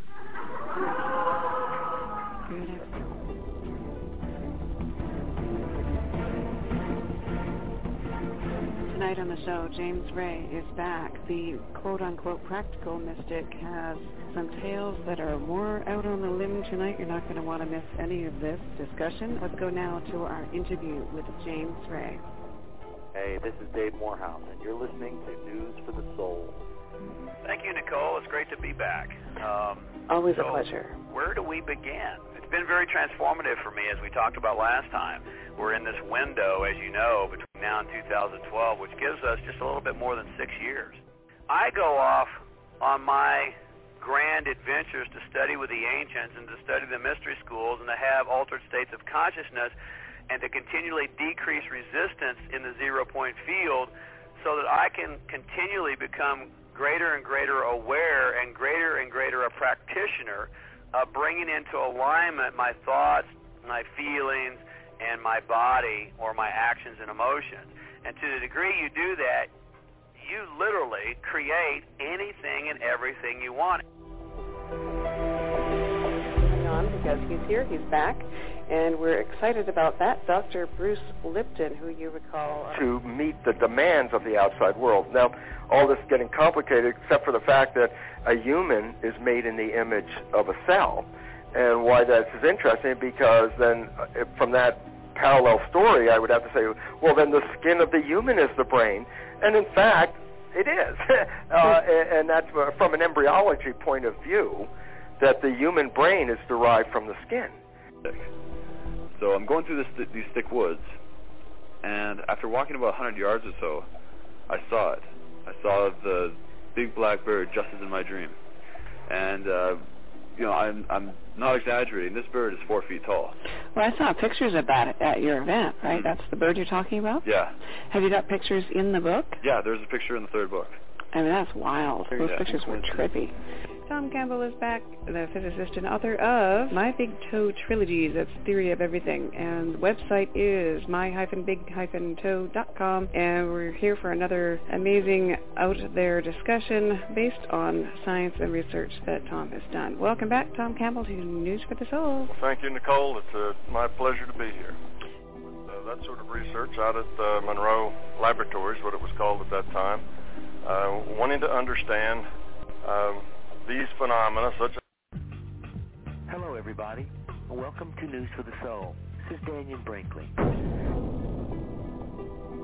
Tonight on the show, James Ray is back. The quote-unquote practical mystic has some tales that are more out on the limb tonight. You're not going to want to miss any of this discussion. Let's go now to our interview with James Ray. Hey, this is Dave Morehouse, and you're listening to News for the Soul. Thank you, Nicole. It's great to be back. Always a pleasure. Where do we begin? It's been very transformative for me, as we talked about last time. We're in this window, as you know, between now and 2012, which gives us just a little bit more than 6 years. I go off on my grand adventures to study with the ancients and to study the mystery schools and to have altered states of consciousness and to continually decrease resistance in the zero-point field so that I can continually become greater and greater aware and greater a practitioner of bringing into alignment my thoughts, my feelings, and my body or my actions and emotions. And to the degree you do that, you literally create anything and everything you want. Because he's here, he's back, and we're excited about that. Dr. Bruce Lipton, who you recall... to meet the demands of the outside world. Now, all this is getting complicated except for the fact that a human is made in the image of a cell. And why that's interesting, because then from that parallel story, I would have to say, well, then the skin of the human is the brain. And in fact, it is. And that's from an embryology point of view, that the human brain is derived from the skin. So I'm going through these thick woods, and after walking about 100 yards or so, I saw it. I saw the big black bird just as in my dream. And, I'm not exaggerating. This bird is 4 feet tall. Well, I saw pictures of that at your event, right? Mm-hmm. That's the bird you're talking about? Yeah. Have you got pictures in the book? Yeah, there's a picture in the third book. I mean, that's wild. Those pictures were trippy. Tom Campbell is back, the physicist and author of My Big Toe Trilogies, that's Theory of Everything, and the website is my-big-toe.com, and we're here for another amazing out-there discussion based on science and research that Tom has done. Welcome back, Tom Campbell, to News for the Soul. Thank you, Nicole. It's my pleasure to be here. That sort of research out at Monroe Laboratories, what it was called at that time, wanting to understand these phenomena such as... Hello, everybody. Welcome to News for the Soul. This is Daniel Brinkley. This is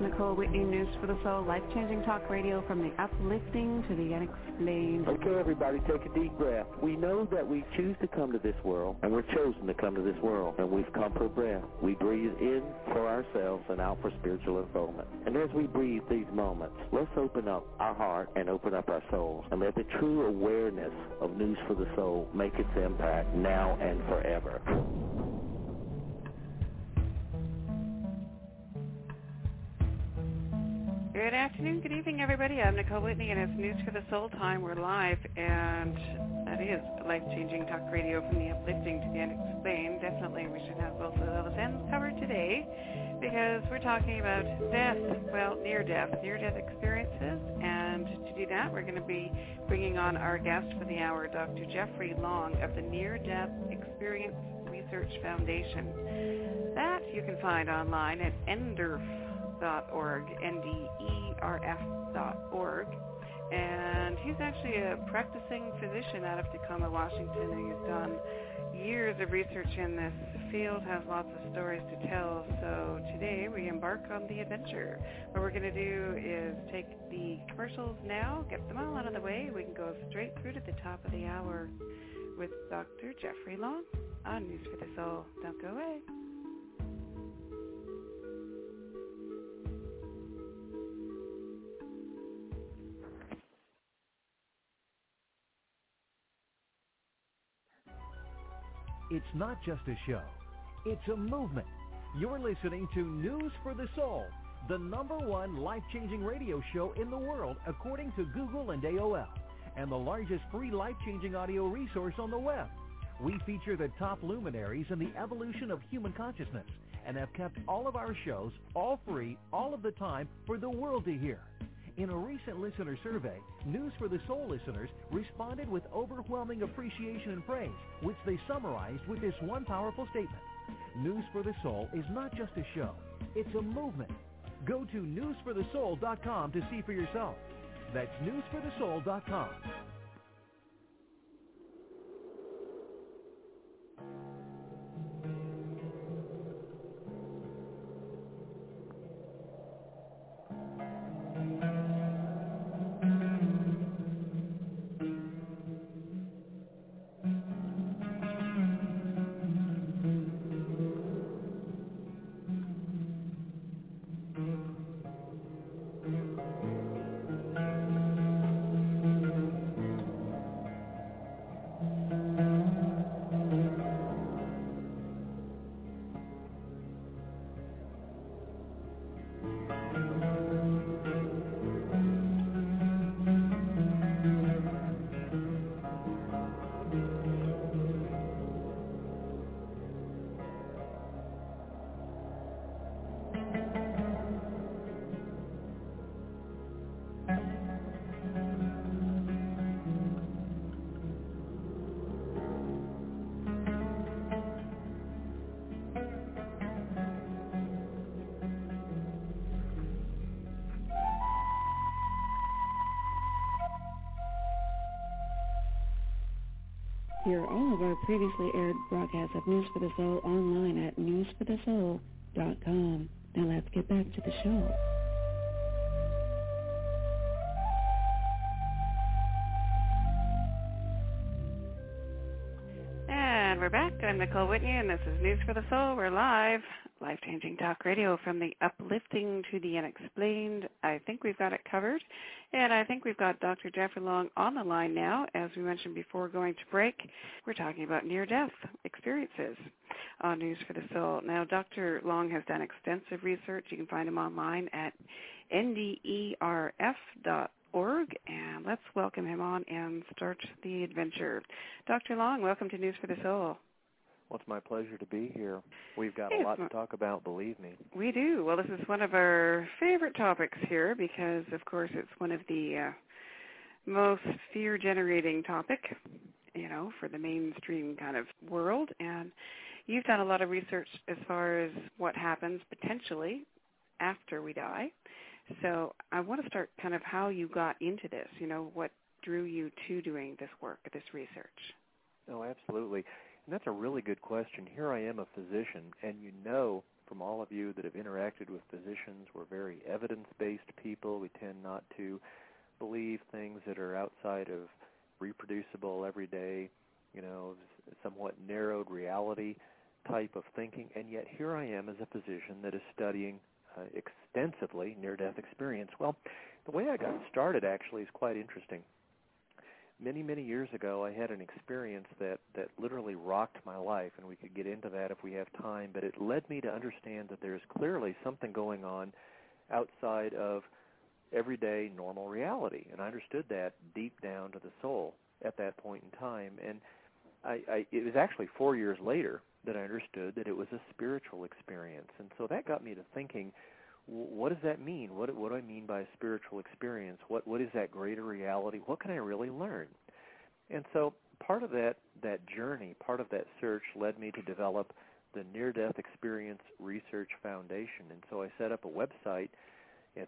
Nicole Whitney, News for the Soul, life-changing talk radio from the uplifting to the unexplained. Okay, everybody, take a deep breath. We know that we choose to come to this world, and we're chosen to come to this world, and we've come for breath. We breathe in for ourselves and out for spiritual unfoldment. And as we breathe these moments, let's open up our heart and open up our souls, and let the true awareness of News for the Soul make its impact now and forever. Good afternoon, good evening, everybody. I'm Nicole Whitney, and it's News for the Soul time. We're live, and that is life-changing talk radio from the uplifting to the unexplained. Definitely we should have both of those ends covered today, because we're talking about death, well, near-death experiences. And to do that, we're going to be bringing on our guest for the hour, Dr. Jeffrey Long of the Near-Death Experience Research Foundation. That you can find online at NDERF.org, NDERF.org. And he's actually a practicing physician out of Tacoma, Washington, and he's done years of research in this field, has lots of stories to tell. So today we embark on the adventure. What we're going to do is take the commercials now, get them all out of the way. We can go straight through to the top of the hour with Dr. Jeffrey Long on News for the Soul. Don't go away. It's not just a show. It's a movement. You're listening to News for the Soul, the #1 life-changing radio show in the world according to Google and AOL, and the largest free life-changing audio resource on the web. We feature the top luminaries in the evolution of human consciousness and have kept all of our shows all free all of the time for the world to hear. In a recent listener survey, News for the Soul listeners responded with overwhelming appreciation and praise, which they summarized with this one powerful statement. News for the Soul is not just a show, it's a movement. Go to newsforthesoul.com to see for yourself. That's newsforthesoul.com. Hear all of our previously aired broadcasts of News for the Soul online at newsforthesoul.com. Now let's get back to the show. And we're back. I'm Nicole Whitney, and this is News for the Soul. We're live. Life-changing talk radio from the uplifting to the unexplained. I think we've got it covered. And I think we've got Dr. Jeffrey Long on the line now. As we mentioned before going to break, we're talking about near-death experiences on News for the Soul. Now, Dr. Long has done extensive research. You can find him online at NDERF.org. And let's welcome him on and start the adventure. Dr. Long, welcome to News for the Soul. Well, it's my pleasure to be here. We've got a lot to talk about, believe me. We do. Well, this is one of our favorite topics here because, of course, it's one of the most fear-generating topic, for the mainstream kind of world. And you've done a lot of research as far as what happens potentially after we die. So I want to start kind of how you got into this, what drew you to doing this work, this research. Oh, absolutely. And that's a really good question. Here I am, a physician, and from all of you that have interacted with physicians. We're very evidence-based people. We tend not to believe things that are outside of reproducible, everyday, somewhat narrowed reality type of thinking. And yet here I am as a physician that is studying extensively near-death experience. Well, the way I got started actually is quite interesting. Many, many years ago, I had an experience that literally rocked my life, and we could get into that if we have time, but it led me to understand that there's clearly something going on outside of everyday normal reality, and I understood that deep down to the soul at that point in time. And it was actually 4 years later that I understood that it was a spiritual experience. And so that got me to thinking, what does that mean? What do I mean by a spiritual experience? What is that greater reality? What can I really learn? And so part of that journey, part of that search led me to develop the Near-Death Experience Research Foundation. And so I set up a website. It's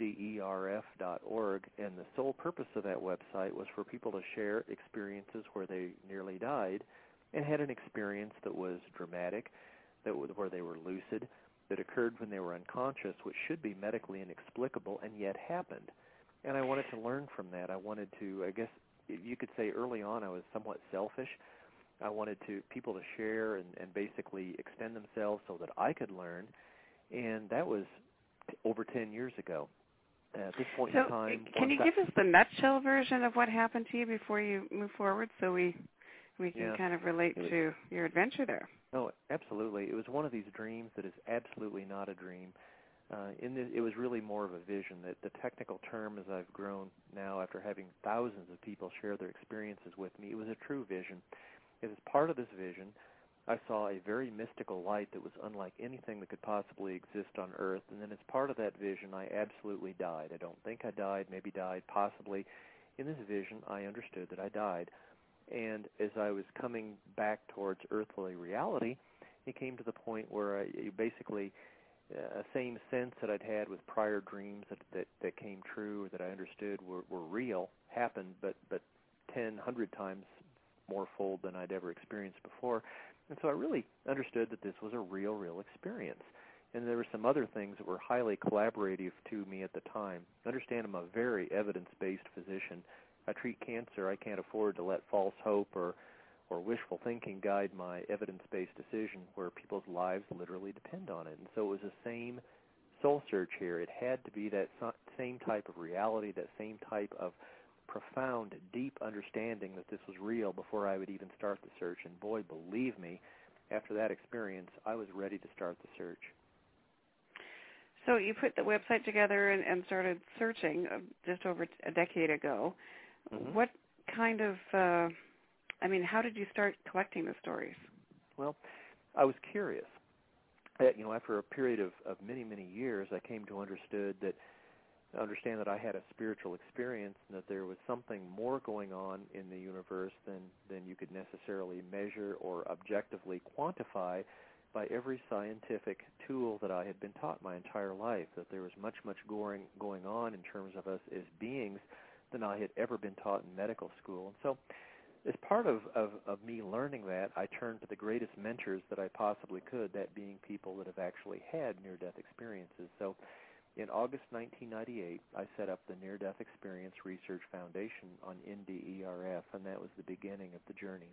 nderf.org, and the sole purpose of that website was for people to share experiences where they nearly died and had an experience that was dramatic, where they were lucid, that occurred when they were unconscious, which should be medically inexplicable, and yet happened. And I wanted to learn from that. I wanted to, I guess you could say early on I was somewhat selfish. I wanted people to share and basically extend themselves so that I could learn, and that was over 10 years ago. At this point in time... Can you give us the nutshell version of what happened to you before you move forward so we can kind of relate to your adventure there? Oh, absolutely. It was one of these dreams that is absolutely not a dream. It was really more of a vision. That the technical term, as I've grown now after having thousands of people share their experiences with me, it was a true vision. As part of this vision, I saw a very mystical light that was unlike anything that could possibly exist on Earth. And then as part of that vision, I absolutely died. I don't think I died, maybe died, possibly. In this vision, I understood that I died. And as I was coming back towards earthly reality, it came to the point where basically a same sense that I'd had with prior dreams that came true, or that I understood were real, happened, but 10, 100 times more fold than I'd ever experienced before. And so I really understood that this was a real experience. And there were some other things that were highly collaborative to me at the time. Understand, I'm a very evidence-based physician. I treat cancer. I can't afford to let false hope or wishful thinking guide my evidence-based decision where people's lives literally depend on it. And so it was the same soul search here. It had to be that same type of reality, that same type of profound, deep understanding that this was real before I would even start the search. And boy, believe me, after that experience, I was ready to start the search. So you put the website together and started searching just over a decade ago. Mm-hmm. What kind of, how did you start collecting the stories? Well, I was curious. After a period of many, many years, I came to understand that I had a spiritual experience and that there was something more going on in the universe than you could necessarily measure or objectively quantify by every scientific tool that I had been taught my entire life, that there was much going on in terms of us as beings than I had ever been taught in medical school. And so as part of me learning that, I turned to the greatest mentors that I possibly could, that being people that have actually had near-death experiences. So in August 1998, I set up the Near-Death Experience Research Foundation on NDERF, and that was the beginning of the journey.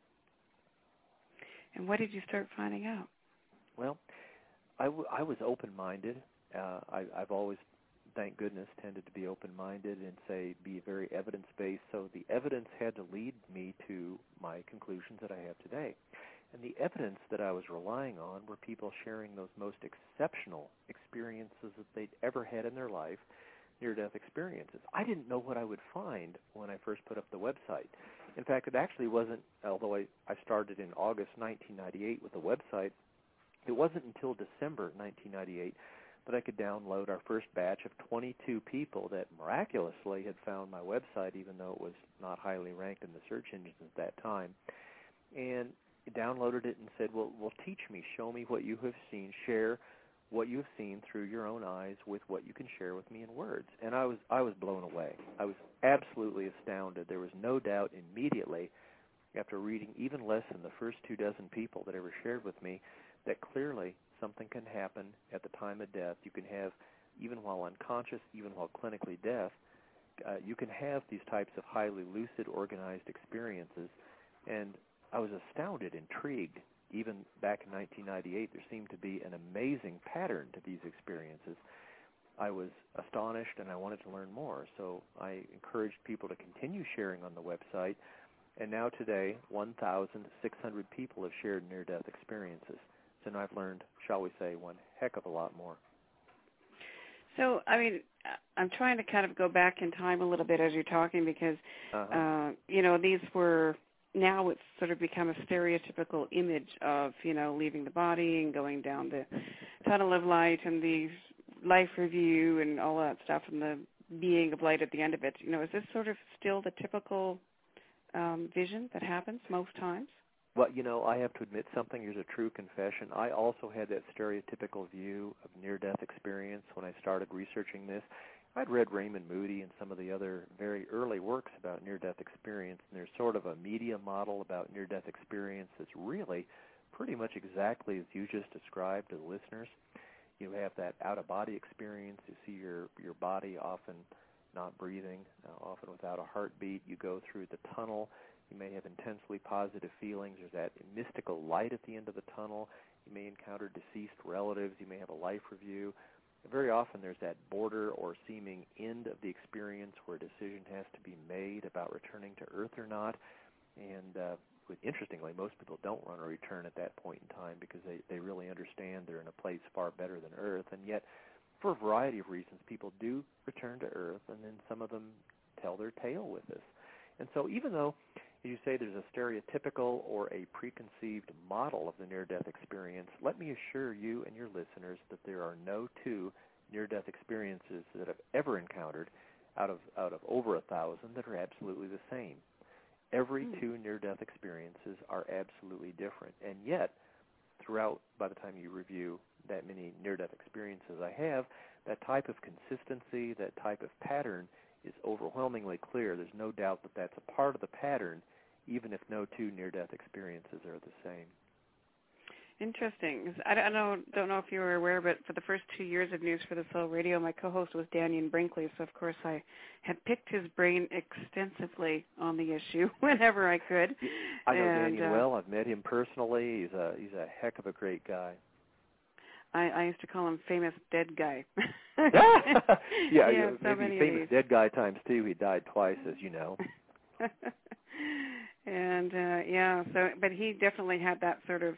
And what did you start finding out? Well, I was open-minded. I've always, thank goodness, tended to be open-minded and be very evidence-based. So the evidence had to lead me to my conclusions that I have today. And the evidence that I was relying on were people sharing those most exceptional experiences that they'd ever had in their life, near-death experiences. I didn't know what I would find when I first put up the website. In fact, it actually wasn't, although I started in August 1998 with the website, it wasn't until December 1998 that I could download our first batch of 22 people that miraculously had found my website, even though it was not highly ranked in the search engines at that time. And downloaded it and said, well, teach me, show me what you have seen, share what you have seen through your own eyes with what you can share with me in words. And I was blown away. I was absolutely astounded. There was no doubt immediately after reading even less than the first 24 people that ever shared with me, that clearly something can happen at the time of death. You can have, even while unconscious, even while clinically deaf, you can have these types of highly lucid, organized experiences. And I was astounded, intrigued. Even back in 1998, there seemed to be an amazing pattern to these experiences. I was astonished, and I wanted to learn more. So I encouraged people to continue sharing on the website. And now today, 1,600 people have shared near-death experiences. So now I've learned, shall we say, one heck of a lot more. So, I mean, I'm trying to kind of go back in time a little bit as you're talking because, these were, now it's sort of become a stereotypical image of, leaving the body and going down the tunnel of light and the life review and all that stuff and the being of light at the end of it. Is this sort of still the typical vision that happens most times? Well, I have to admit something. Here's a true confession. I also had that stereotypical view of near-death experience when I started researching this. I'd read Raymond Moody and some of the other very early works about near-death experience, and there's sort of a media model about near-death experience that's really pretty much exactly as you just described to the listeners. You have that out-of-body experience. You see your body often not breathing, often without a heartbeat. You go through the tunnel. You may have intensely positive feelings. There's that mystical light at the end of the tunnel. You may encounter deceased relatives. You may have a life review. Very often there's that border or seeming end of the experience where a decision has to be made about returning to Earth or not. And interestingly, most people don't want to return at that point in time because they really understand they're in a place far better than Earth. And yet, for a variety of reasons, people do return to Earth, and then some of them tell their tale with us. And so even though, as you say, there's a stereotypical or a preconceived model of the near-death experience, let me assure you and your listeners that there are no two near-death experiences that I've ever encountered out of over 1,000 that are absolutely the same. Every two near-death experiences are absolutely different. And yet, throughout, by the time you review that many near-death experiences I have, that type of consistency, that type of pattern is overwhelmingly clear. There's no doubt that that's a part of the pattern, even if no two near-death experiences are the same. Interesting. I don't know if you were aware, but for the first 2 years of News for the Soul Radio, my co-host was Dannion Brinkley, so of course I had picked his brain extensively on the issue whenever I could. I know Dannion well. I've met him personally. He's a heck of a great guy. I used to call him famous dead guy. yeah, maybe famous dead guy times two. He died twice, as you know. And but he definitely had that sort of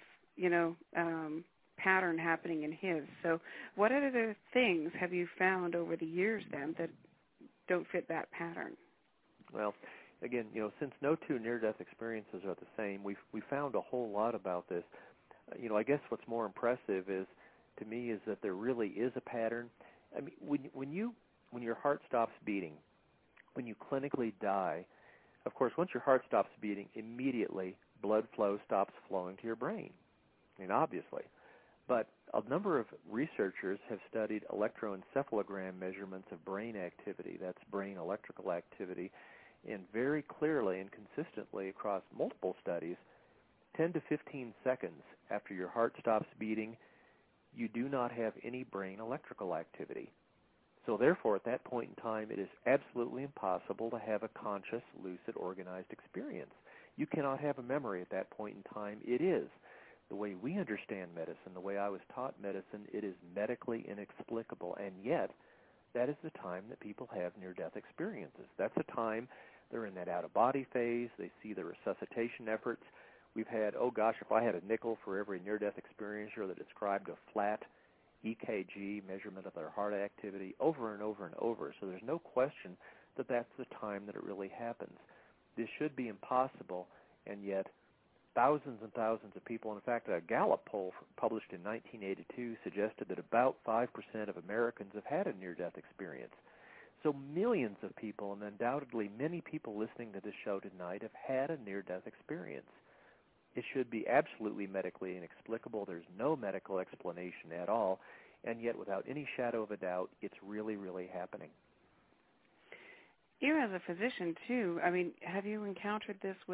pattern happening in his. So what other things have you found over the years then that don't fit that pattern? Well, again, since no two near-death experiences are the same, we found a whole lot about this. I guess what's more impressive is that there really is a pattern. I mean, when your heart stops beating, when you clinically die, of course, once your heart stops beating, immediately blood flow stops flowing to your brain. I mean, obviously. But a number of researchers have studied electroencephalogram measurements of brain activity, that's brain electrical activity, and very clearly and consistently across multiple studies, 10 to 15 seconds after your heart stops beating, you do not have any brain electrical activity. So therefore, at that point in time, it is absolutely impossible to have a conscious, lucid, organized experience. You cannot have a memory at that point in time. It is. The way we understand medicine, the way I was taught medicine, it is medically inexplicable, and yet that is the time that people have near-death experiences. That's the time they're in that out-of-body phase. They see the resuscitation efforts. We've had, if I had a nickel for every near-death experiencer that described a flat EKG measurement of their heart activity over and over and over. So there's no question that that's the time that it really happens. This should be impossible, and yet thousands and thousands of people, in fact, a Gallup poll published in 1982 suggested that about 5% of Americans have had a near-death experience. So millions of people, and undoubtedly many people listening to this show tonight, have had a near-death experience. It should be absolutely medically inexplicable. There's no medical explanation at all, and yet without any shadow of a doubt, it's really, really happening. You as a physician, too, I mean, have you encountered this with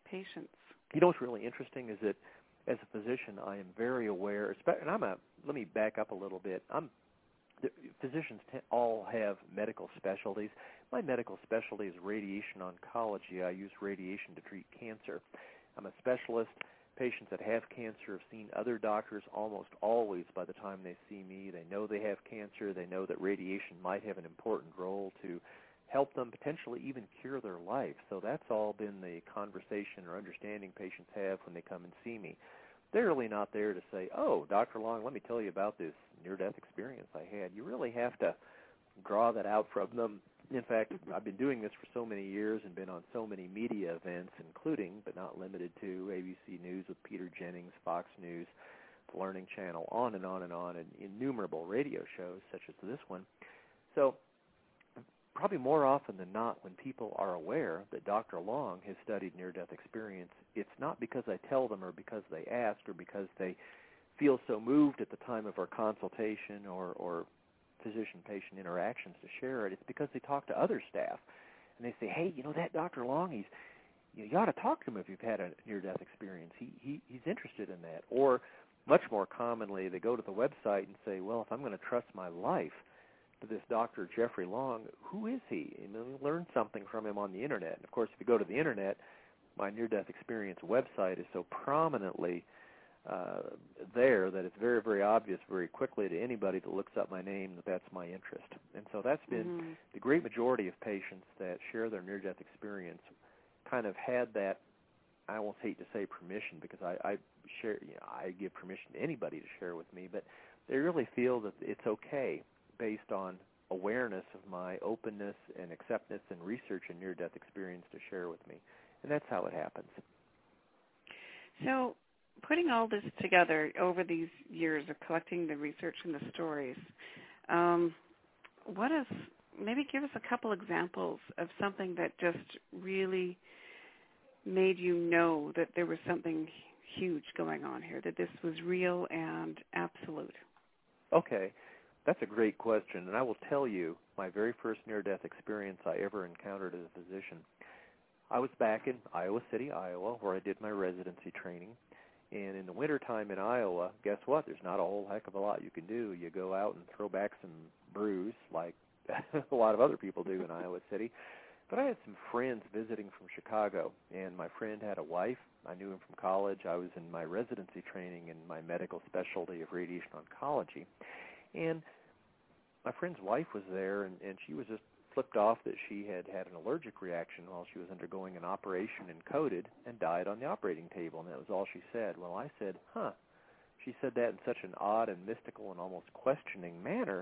patients? You know what's really interesting is that as a physician, I am very aware, and let me back up a little bit. Physicians all have medical specialties. My medical specialty is radiation oncology. I use radiation to treat cancer. I'm a specialist. Patients that have cancer have seen other doctors almost always by the time they see me. They know they have cancer. They know that radiation might have an important role to help them potentially even cure their life. So that's all been the conversation or understanding patients have when they come and see me. They're really not there to say, oh, Dr. Long, let me tell you about this near-death experience I had. You really have to draw that out from them. In fact, I've been doing this for so many years and been on so many media events, including, but not limited to, ABC News with Peter Jennings, Fox News, the Learning Channel, on and on and on, and innumerable radio shows such as this one. So probably more often than not, when people are aware that Dr. Long has studied near-death experience, it's not because I tell them or because they ask or because they feel so moved at the time of our consultation or physician-patient interactions to share it. It's because they talk to other staff, and they say, hey, you know, that Dr. Long, you ought to talk to him if you've had a near-death experience. He's interested in that. Or much more commonly, they go to the website and say, well, if I'm going to trust my life to this Dr. Jeffrey Long, who is he? And then learn something from him on the Internet. And, of course, if you go to the Internet, my near-death experience website is so prominently there that it's very, very obvious very quickly to anybody that looks up my name that that's my interest. And so that's been the great majority of patients that share their near-death experience kind of had that, I almost hate to say permission because I give permission to anybody to share with me, but they really feel that it's okay based on awareness of my openness and acceptance and research and near-death experience to share with me. And that's how it happens. So putting all this together over these years of collecting the research and the stories, maybe give us a couple examples of something that just really made you know that there was something huge going on here, that this was real and absolute. Okay. That's a great question, and I will tell you my very first near-death experience I ever encountered as a physician. I was back in Iowa City, Iowa, where I did my residency training. And in the wintertime in Iowa, guess what? There's not a whole heck of a lot you can do. You go out and throw back some brews like a lot of other people do in Iowa City. But I had some friends visiting from Chicago, and my friend had a wife. I knew him from college. I was in my residency training in my medical specialty of radiation oncology. And my friend's wife was there, and she was just flipped off that she had had an allergic reaction while she was undergoing an operation and coded and died on the operating table, and that was all she said. Well, I said, huh. She said that in such an odd and mystical and almost questioning manner,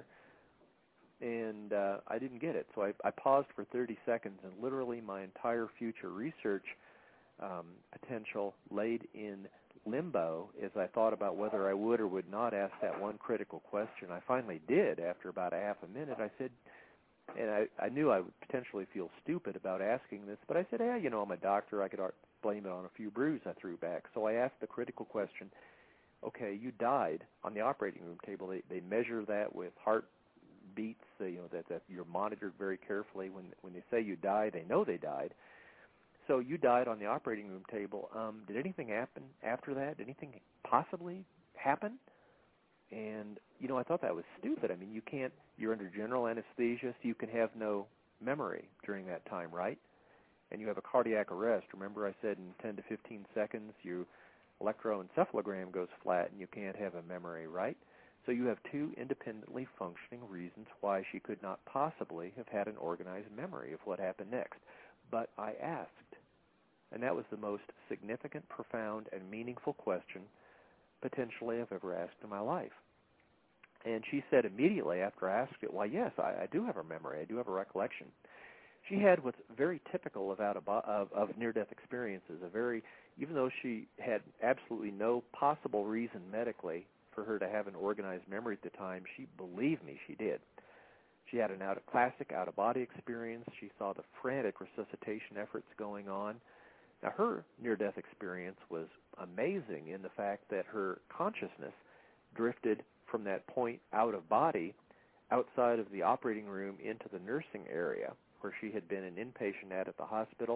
and I didn't get it. So I paused for 30 seconds, and literally my entire future research potential laid in limbo as I thought about whether I would or would not ask that one critical question. I finally did after about a half a minute. I said, and I knew I would potentially feel stupid about asking this, but I said, hey, you know, I'm a doctor. I could blame it on a few brews I threw back. So I asked the critical question, okay, you died on the operating room table. They measure that with heart beats, you know, that you're monitored very carefully. When they say you die, they know they died. So you died on the operating room table. Did anything happen after that? Did anything possibly happen? And, you know, I thought that was stupid. I mean, you're under general anesthesia, so you can have no memory during that time, right? And you have a cardiac arrest. Remember I said in 10 to 15 seconds your electroencephalogram goes flat and you can't have a memory, right? So you have two independently functioning reasons why she could not possibly have had an organized memory of what happened next. But I asked, and that was the most significant, profound, and meaningful question potentially I've ever asked in my life. And she said immediately after I asked it, why, yes, I do have a memory. I do have a recollection. She had what's very typical of near-death experiences, even though she had absolutely no possible reason medically for her to have an organized memory at the time, she believed me she did. She had a classic out-of-body experience. She saw the frantic resuscitation efforts going on. Now, her near-death experience was amazing in the fact that her consciousness drifted from that point out of body outside of the operating room into the nursing area where she had been an inpatient at the hospital,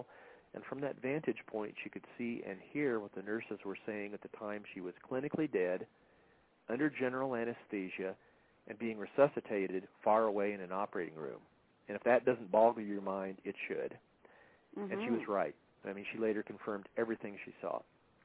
And from that vantage point, she could see and hear what the nurses were saying at the time she was clinically dead, under general anesthesia, and being resuscitated far away in an operating room. And if that doesn't boggle your mind, it should. Mm-hmm. And she was right. I mean, she later confirmed everything she saw.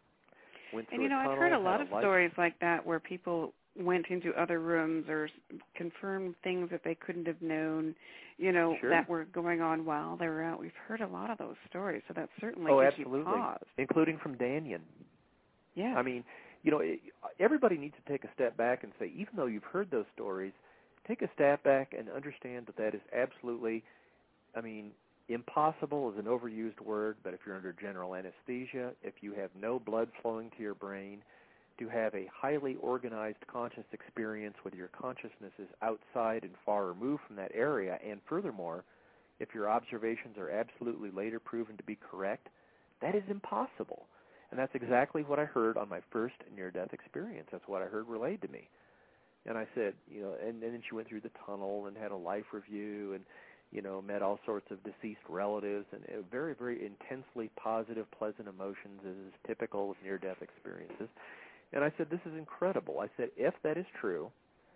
And, you know, I've heard a lot of stories like that where people went into other rooms or confirmed things that they couldn't have known, you know, that were going on while they were out. We've heard a lot of those stories, so that certainly gives you pause. Including from Danyan. Yeah. I mean, you know, everybody needs to take a step back and say, even though you've heard those stories, take a step back and understand that that is absolutely, I mean, impossible is an overused word, but if you're under general anesthesia, if you have no blood flowing to your brain, to have a highly organized conscious experience where your consciousness is outside and far removed from that area, and furthermore, if your observations are absolutely later proven to be correct, that is impossible. And that's exactly what I heard on my first near-death experience. That's what I heard relayed to me. And I said, you know, and then she went through the tunnel and had a life review and, you know, met all sorts of deceased relatives and very, very intensely positive, pleasant emotions as is typical of near-death experiences. And I said, this is incredible. I said, if that is true,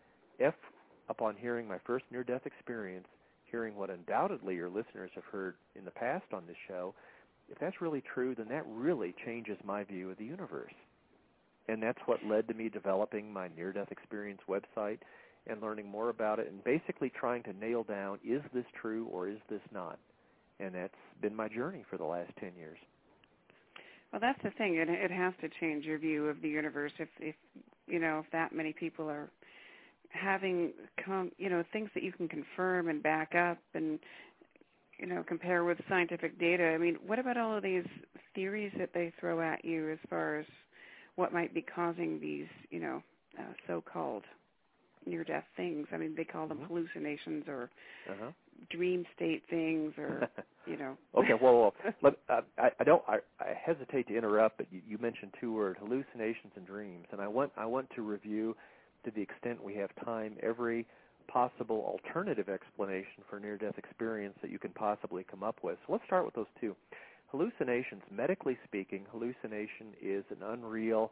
if upon hearing my first near-death experience, hearing what undoubtedly your listeners have heard in the past on this show, if that's really true, then that really changes my view of the universe. And that's what led to me developing my near-death experience website and learning more about it and basically trying to nail down, is this true or is this not? And that's been my journey for the last 10 years. Well, that's the thing. It has to change your view of the universe if you know, if that many people are having, you know, things that you can confirm and back up and, you know, compare with scientific data. I mean, what about all of these theories that they throw at you as far as what might be causing these, you know, so-called near-death things? I mean, they call them hallucinations or dream state things, or you know. Okay, well, I hesitate to interrupt, but you mentioned two words: hallucinations and dreams, and I want to review, to the extent we have time, every possible alternative explanation for near-death experience that you can possibly come up with. So let's start with those two. Hallucinations, medically speaking, hallucination is an unreal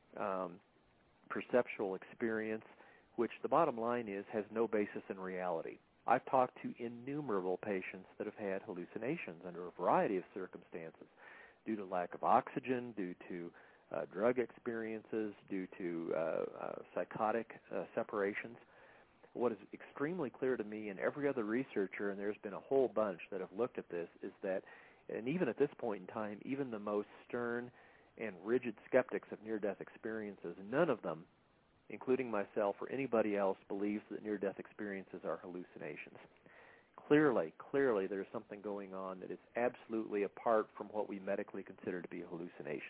perceptual experience, which the bottom line is has no basis in reality. I've talked to innumerable patients that have had hallucinations under a variety of circumstances, due to lack of oxygen, due to drug experiences, due to psychotic separations. What is extremely clear to me and every other researcher, and there's been a whole bunch that have looked at this, is that, and even at this point in time, even the most stern and rigid skeptics of near-death experiences, none of them, including myself or anybody else, believes that near-death experiences are hallucinations. Clearly, there's something going on that is absolutely apart from what we medically consider to be a hallucination.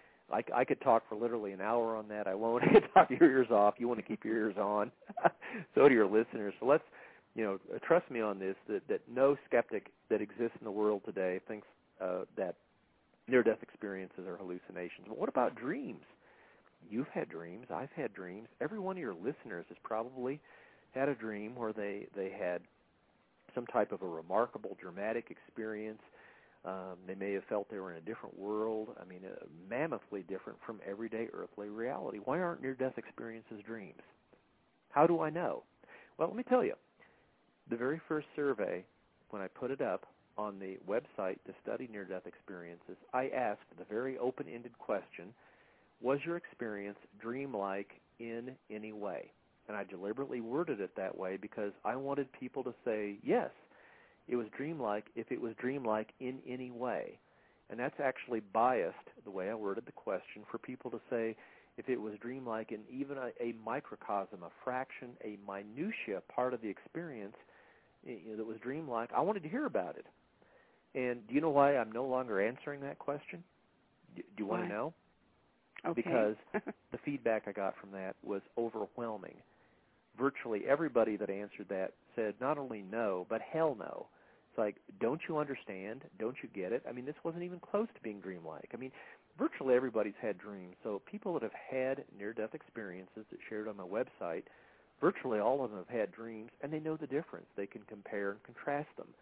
I could talk for literally an hour on that. I won't. I could talk your ears off. You want to keep your ears on. So do your listeners. So let's, you know, trust me on this, that no skeptic that exists in the world today thinks that near-death experiences are hallucinations. But what about dreams? You've had dreams. I've had dreams. Every one of your listeners has probably had a dream where they had some type of a remarkable, dramatic experience. They may have felt they were in a different world. I mean, mammothly different from everyday earthly reality. Why aren't near-death experiences dreams? How do I know? Well, let me tell you. The very first survey, when I put it up on the website to study near-death experiences, I asked the very open-ended question, was your experience dreamlike in any way? And I deliberately worded it that way because I wanted people to say, yes, it was dreamlike if it was dreamlike in any way. And that's actually biased, the way I worded the question, for people to say if it was dreamlike in even a microcosm, a fraction, a minutia part of the experience that was dreamlike. I wanted to hear about it. And do you know why I'm no longer answering that question? Do you want to know? Okay. Because the feedback I got from that was overwhelming. Virtually everybody that answered that said not only no, but hell no. It's like, don't you understand? Don't you get it? I mean, this wasn't even close to being dreamlike. I mean, virtually everybody's had dreams. So people that have had near-death experiences that shared on my website, virtually all of them have had dreams, and they know the difference. They can compare and contrast them.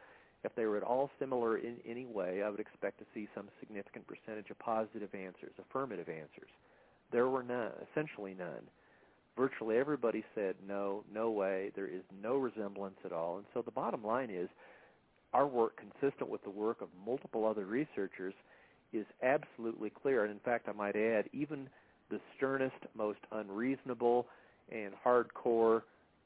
If they were at all similar in any way, I would expect to see some significant percentage of positive answers, affirmative answers. There were none, essentially none. Virtually everybody said, no, no way, there is no resemblance at all. And so the bottom line is, our work, consistent with the work of multiple other researchers, is absolutely clear. And in fact, I might add, even the sternest, most unreasonable, and hardcore,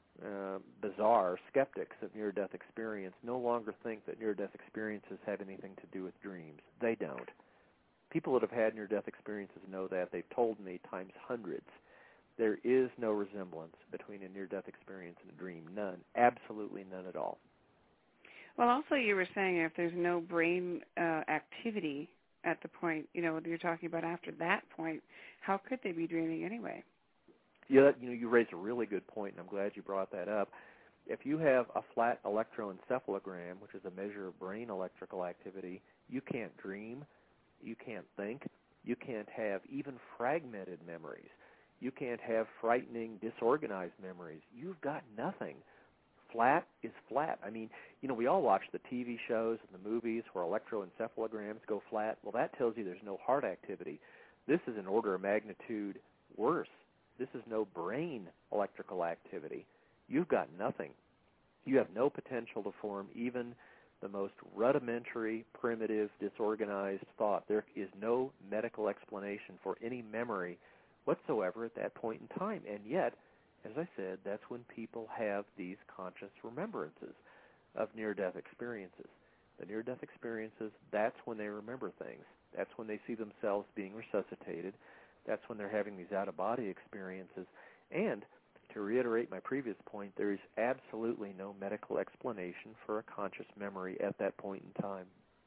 bizarre skeptics of near-death experience no longer think that near-death experiences have anything to do with dreams. They don't. People that have had near-death experiences know that. They've told me times hundreds. There is no resemblance between a near-death experience and a dream. None. Absolutely none at all. Well, also you were saying if there's no brain activity at the point, you're talking about after that point, how could they be dreaming anyway? Yeah, you raise a really good point, and I'm glad you brought that up. If you have a flat electroencephalogram, which is a measure of brain electrical activity, you can't dream, you can't think, you can't have even fragmented memories. You can't have frightening, disorganized memories. You've got nothing. Flat is flat. I mean, we all watch the TV shows and the movies where electroencephalograms go flat. Well, that tells you there's no heart activity. This is an order of magnitude worse. This is no brain electrical activity. You've got nothing. You have no potential to form even the most rudimentary, primitive, disorganized thought. There is no medical explanation for any memory whatsoever at that point in time. And yet, as I said, that's when people have these conscious remembrances of near-death experiences. The near-death experiences, that's when they remember things. That's when they see themselves being resuscitated. That's when they're having these out-of-body experiences. And to reiterate my previous point, there is absolutely no medical explanation for a conscious memory at that point in time.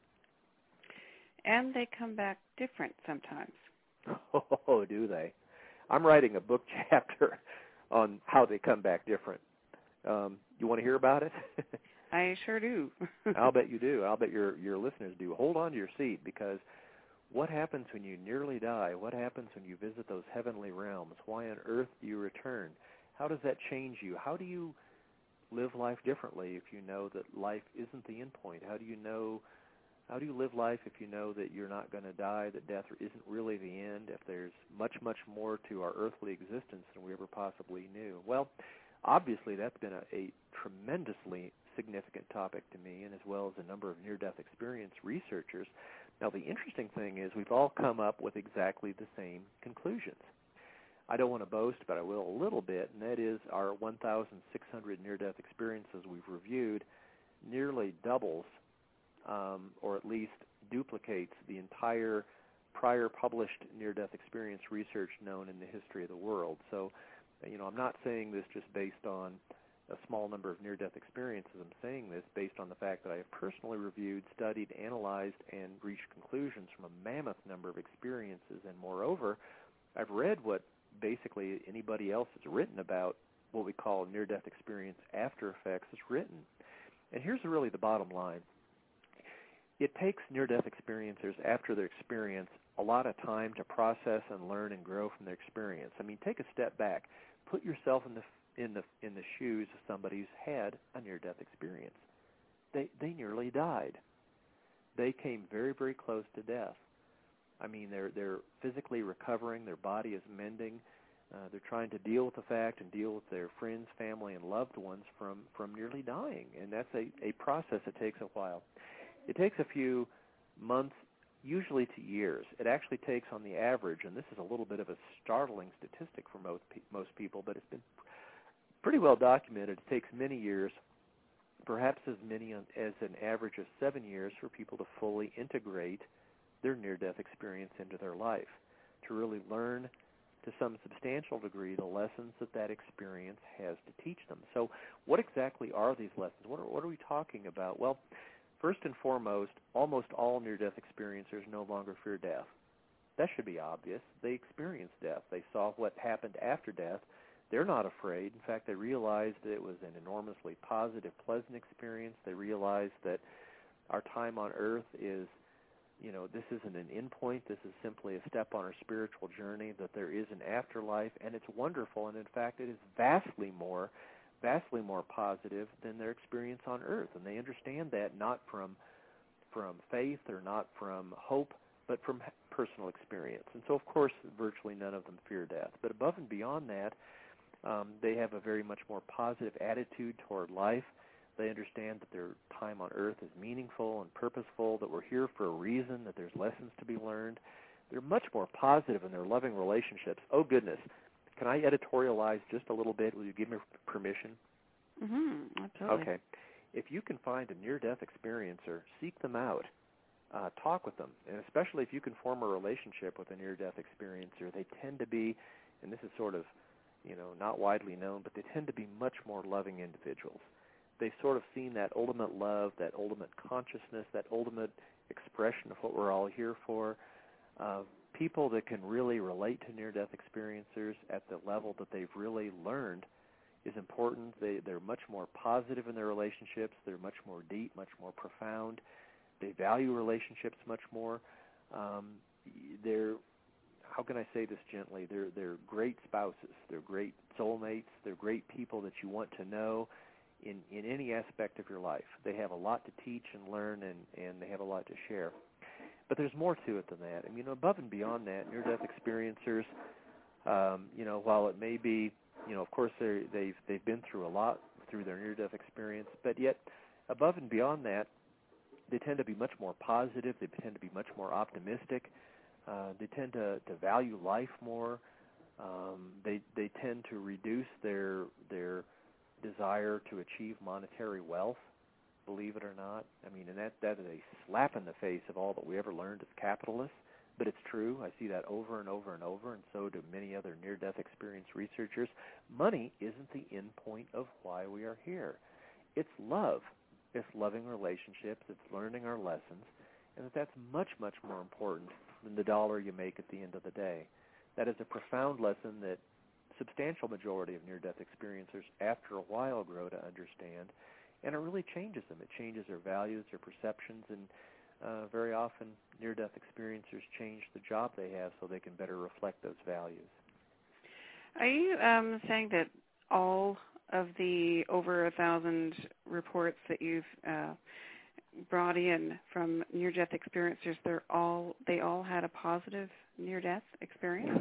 And they come back different sometimes. Oh, do they? I'm writing a book chapter on how they come back different. You want to hear about it? I sure do. I'll bet you do. I'll bet your listeners do. Hold on to your seat, because what happens when you nearly die? What happens when you visit those heavenly realms? Why on earth do you return? How does that change you? How do you live life differently if you know that life isn't the end point? How do you live life if you know that you're not going to die, that death isn't really the end, if there's much, much more to our earthly existence than we ever possibly knew? Well, obviously that's been a tremendously significant topic to me, and as well as a number of near-death experience researchers. Now, the interesting thing is we've all come up with exactly the same conclusions. I don't want to boast, but I will a little bit, and that is our 1,600 near-death experiences we've reviewed nearly doubles, or at least duplicates, the entire prior published near-death experience research known in the history of the world. So, I'm not saying this just based on a small number of near-death experiences. I'm saying this based on the fact that I have personally reviewed, studied, analyzed, and reached conclusions from a mammoth number of experiences. And moreover, I've read what basically anybody else has written about what we call near-death experience after effects has written. And here's really the bottom line. It takes near-death experiencers, after their experience, a lot of time to process and learn and grow from their experience. I mean, take a step back. Put yourself in the shoes of somebody who's had a near-death experience. They nearly died. They came very, very close to death. I mean, they're physically recovering. Their body is mending. They're trying to deal with the fact and deal with their friends, family, and loved ones from nearly dying. And that's a process that takes a while. It takes a few months, usually to years. It actually takes, on the average, and this is a little bit of a startling statistic for most people, but it's been pretty well documented. It takes many years, perhaps as many as an average of 7 years, for people to fully integrate their near-death experience into their life, to really learn to some substantial degree the lessons that experience has to teach them. So what exactly are these lessons? What are we talking about? Well, first and foremost, almost all near-death experiencers no longer fear death. That should be obvious. They experienced death. They saw what happened after death. They're not afraid. In fact, they realized that it was an enormously positive, pleasant experience. They realized that our time on earth is, this isn't an end point. This is simply a step on our spiritual journey, that there is an afterlife, and it's wonderful. And in fact, it is vastly more vastly more positive than their experience on Earth, and they understand that not from faith or not from hope, but from personal experience. And so, of course, virtually none of them fear death. But above and beyond that, they have a very much more positive attitude toward life. They understand that their time on Earth is meaningful and purposeful, that we're here for a reason, that there's lessons to be learned. They're much more positive in their loving relationships. Oh, goodness. Can I editorialize just a little bit? Will you give me permission? Absolutely. Okay. If you can find a near-death experiencer, seek them out. Talk with them. And especially if you can form a relationship with a near-death experiencer, they tend to be, and this is sort of, not widely known, but they tend to be much more loving individuals. They've sort of seen that ultimate love, that ultimate consciousness, that ultimate expression of what we're all here for. People that can really relate to near-death experiencers at the level that they've really learned is important. They're much more positive in their relationships. They're much more deep, much more profound. They value relationships much more. They're, how can I say this gently? They're great spouses. They're great soulmates. They're great people that you want to know in any aspect of your life. They have a lot to teach and learn, and they have a lot to share. But there's more to it than that. I mean, above and beyond that, near-death experiencers, while it may be, of course they've been through a lot through their near-death experience, but yet above and beyond that, they tend to be much more positive. They tend to be much more optimistic. They tend to value life more. They tend to reduce their desire to achieve monetary wealth, believe it or not. I mean, and that is a slap in the face of all that we ever learned as capitalists, but it's true. I see that over and over and over, and so do many other near-death experience researchers. Money isn't the end point of why we are here. It's love. It's loving relationships. It's learning our lessons, and that's much, much more important than the dollar you make at the end of the day. That is a profound lesson that substantial majority of near-death experiencers after a while grow to understand, and it really changes them. It changes their values, their perceptions, and very often near-death experiencers change the job they have so they can better reflect those values. Are you saying that all of the over 1,000 reports that you've brought in from near-death experiencers, they all had a positive near-death experience?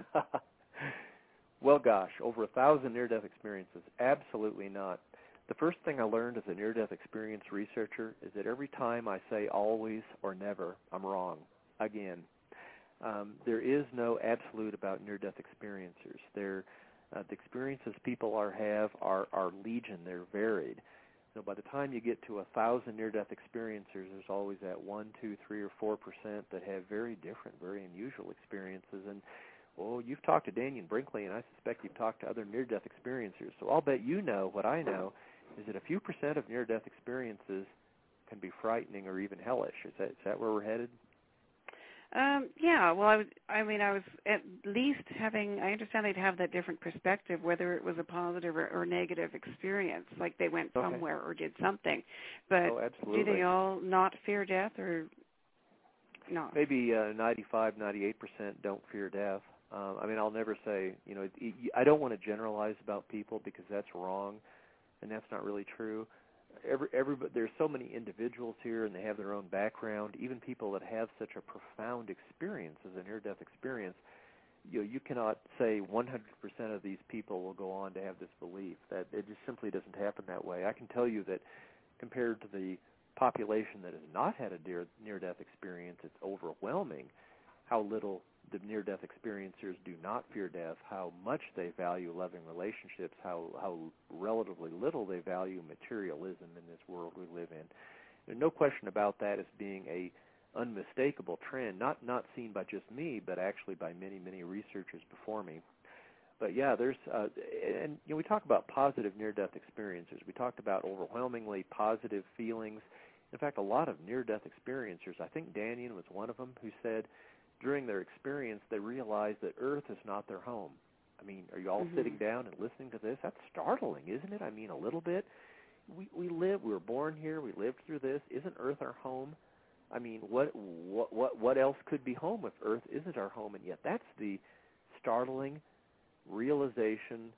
Well, gosh, over 1,000 near-death experiences? Absolutely not. The first thing I learned as a near-death experience researcher is that every time I say always or never, I'm wrong. Again, there is no absolute about near-death experiencers. The experiences people have are legion. They're varied. So by the time you get to 1,000 near-death experiencers, there's always that 1, 2, 3, or 4% that have very different, very unusual experiences. And you've talked to Dannion Brinkley, and I suspect you've talked to other near-death experiencers. So I'll bet you know what I know is that a few percent of near-death experiences can be frightening or even hellish. Is that where we're headed? Yeah. Well, I was at least I understand they'd have that different perspective, whether it was a positive or negative experience, like they went somewhere or did something. But do they all not fear death or not? Maybe 95, 98% don't fear death. I'll never say, I don't want to generalize about people because that's wrong, and that's not really true. There's so many individuals here, and they have their own background. Even people that have such a profound experience as a near-death experience, you cannot say 100% of these people will go on to have this belief. That it just simply doesn't happen that way. I can tell you that compared to the population that has not had a near-death experience, it's overwhelming how little the near-death experiencers do not fear death, how much they value loving relationships, how relatively little they value materialism in this world we live in. There's no question about that as being a unmistakable trend, not seen by just me, but actually by many, many researchers before me. But yeah, there's we talk about positive near-death experiences. We talked about overwhelmingly positive feelings. In fact, a lot of near-death experiencers, I think Dannion was one of them, who said during their experience they realized that Earth is not their home. I mean, are you all sitting down and listening to this? That's startling, isn't it? I mean, a little bit. We were born here. We lived through this. Isn't Earth our home? I mean, what else could be home if Earth isn't our home? And yet that's the startling realization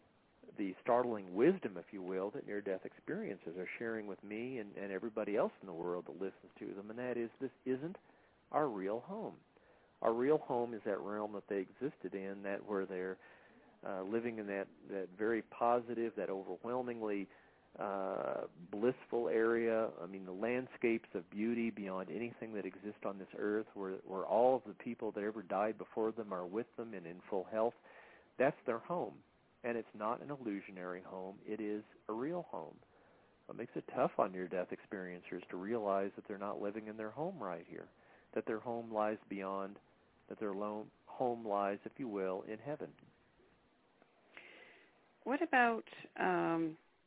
startling wisdom, if you will, that near-death experiences are sharing with me and everybody else in the world that listens to them, and that is this isn't our real home. Our real home is that realm that they existed in, that where they're living in that very positive, that overwhelmingly blissful area. I mean, the landscapes of beauty beyond anything that exists on this earth, where all of the people that ever died before them are with them and in full health. That's their home. And it's not an illusionary home. It is a real home. It makes it tough on near-death experiencers to realize that they're not living in their home right here, that their home lies beyond, that their home lies, if you will, in heaven. What about, how